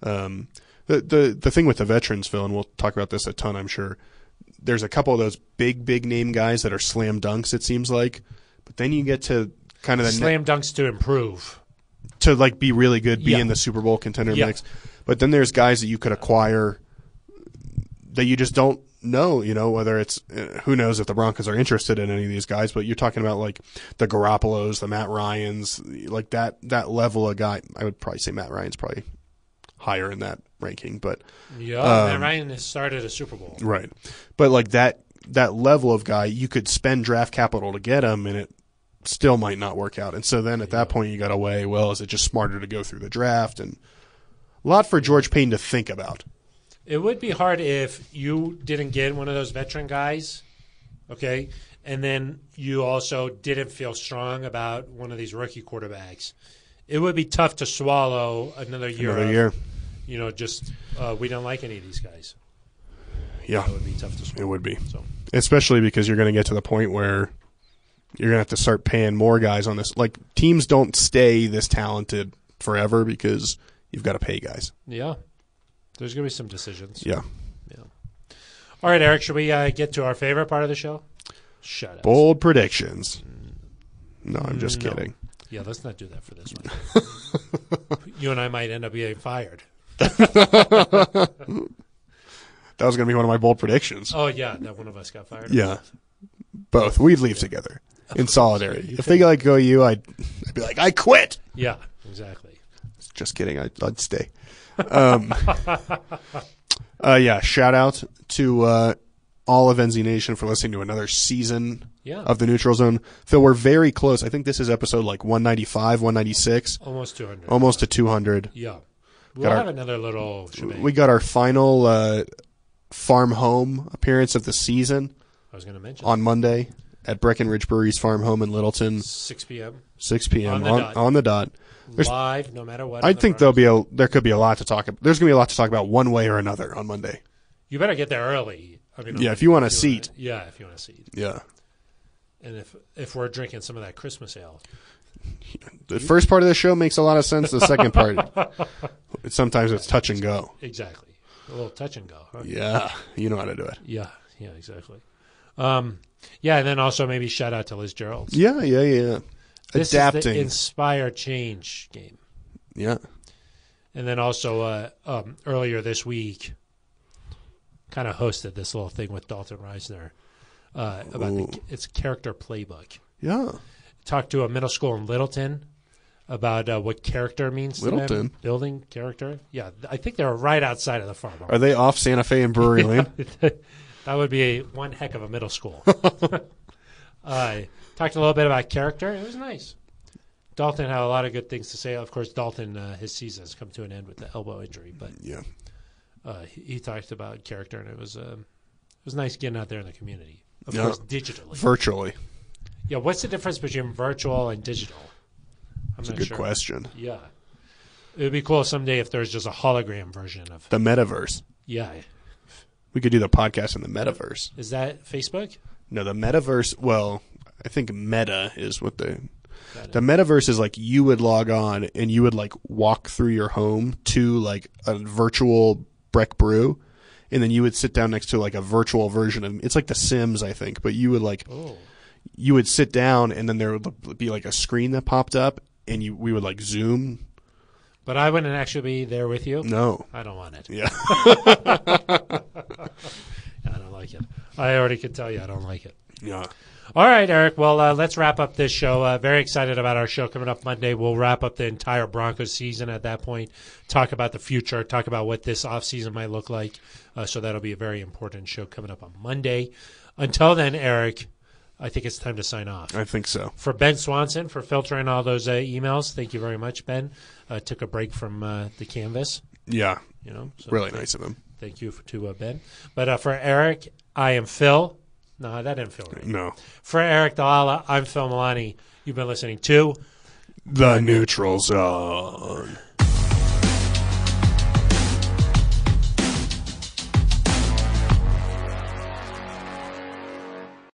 The thing with the veterans, Phil, and we'll talk about this a ton, I'm sure, there's a couple of those big name guys that are slam dunks, it seems like. But then you get to kind of the slam dunks to improve. To be really good, be in the Super Bowl contender mix. But then there's guys that you could acquire that you just don't know, whether it's who knows if the Broncos are interested in any of these guys, but you're talking about like the Garoppolos, the Matt Ryans, like that level of guy. I would probably say Matt Ryan's probably higher in that ranking, but Matt Ryan has started a Super Bowl. Right. But like that level of guy, you could spend draft capital to get him and it still might not work out. And so then at that point you got to weigh, well, is it just smarter to go through the draft? And a lot for George Payne to think about. It would be hard if you didn't get one of those veteran guys, okay, and then you also didn't feel strong about one of these rookie quarterbacks. It would be tough to swallow another year. We don't like any of these guys. Yeah. It would be tough to swallow. It would be. So. Especially because you're going to get to the point where you're going to have to start paying more guys on this. Like, teams don't stay this talented forever because you've got to pay guys. Yeah. There's going to be some decisions. Yeah. All right, Eric, should we get to our favorite part of the show? Shut up. Bold predictions. No, I'm just kidding. Yeah, let's not do that for this one. You and I might end up getting fired. That was going to be one of my bold predictions. Oh, yeah, that one of us got fired. Yeah. Both. We'd leave together in solidarity. If they go you, I'd be like, I quit. Yeah, exactly. Just kidding. I'd stay. Yeah, shout out to all of NZ Nation for listening to another season of the Neutral Zone. Phil, we're very close. I think this is episode like 195, 196. Almost 200. Almost to 200. Yeah. We'll have another little shebang. We got our final farm home appearance of the season. I was going to mention. On Monday at Breckenridge Brewery's farm home in Littleton. 6 p.m. 6 p.m. on the dot. Live, no matter what. I think there could be a lot to talk about. There's going to be a lot to talk about one way or another on Monday. You better get there early. I mean, if you want a seat. If you want a seat. Yeah. And if we're drinking some of that Christmas ale. The first part of the show makes a lot of sense. The second part, sometimes it's touch and go. Exactly. A little touch and go. Huh? Yeah. You know how to do it. Yeah, exactly. And then also maybe shout out to Liz Gerald. Yeah. This Adapting. is the Inspire Change game. Yeah. And then also earlier this week, kind of hosted this little thing with Dalton Reisner about its character playbook. Yeah. Talked to a middle school in Littleton about what character means to them. Building character. Yeah, I think they're right outside of the farm. Are they off Santa Fe and Brewery Lane? That would be one heck of a middle school. Talked a little bit about character. It was nice. Dalton had a lot of good things to say. Of course, Dalton, his season has come to an end with the elbow injury, but yeah, he talked about character, and it was nice getting out there in the community. Of course, digitally, virtually. Yeah, what's the difference between virtual and digital? That's a good question. Yeah, it would be cool someday if there's just a hologram version of the metaverse. Yeah, we could do the podcast in the metaverse. Is that Facebook? No, the metaverse. Well, I think Meta is what the metaverse is like. You would log on and you would like walk through your home to like a virtual Breck Brew, and then you would sit down next to like a virtual version of it's like The Sims, I think. But you would like you would sit down and then there would be like a screen that popped up and we would like zoom. But I wouldn't actually be there with you. No, I don't want it. Yeah, I don't like it. I already could tell you I don't like it. Yeah. All right, Eric. Well, let's wrap up this show. Very excited about our show coming up Monday. We'll wrap up the entire Broncos season at that point, talk about the future, talk about what this offseason might look like. So that'll be a very important show coming up on Monday. Until then, Eric, I think it's time to sign off. I think so. For Ben Swanson, for filtering all those emails, thank you very much, Ben. Took a break from the canvas. Yeah. So really nice of him. Thank you to Ben. But for Eric, I am Phil. No, that didn't feel right. No. For Eric Dalala, I'm Phil Milani. You've been listening to The Neutral Zone.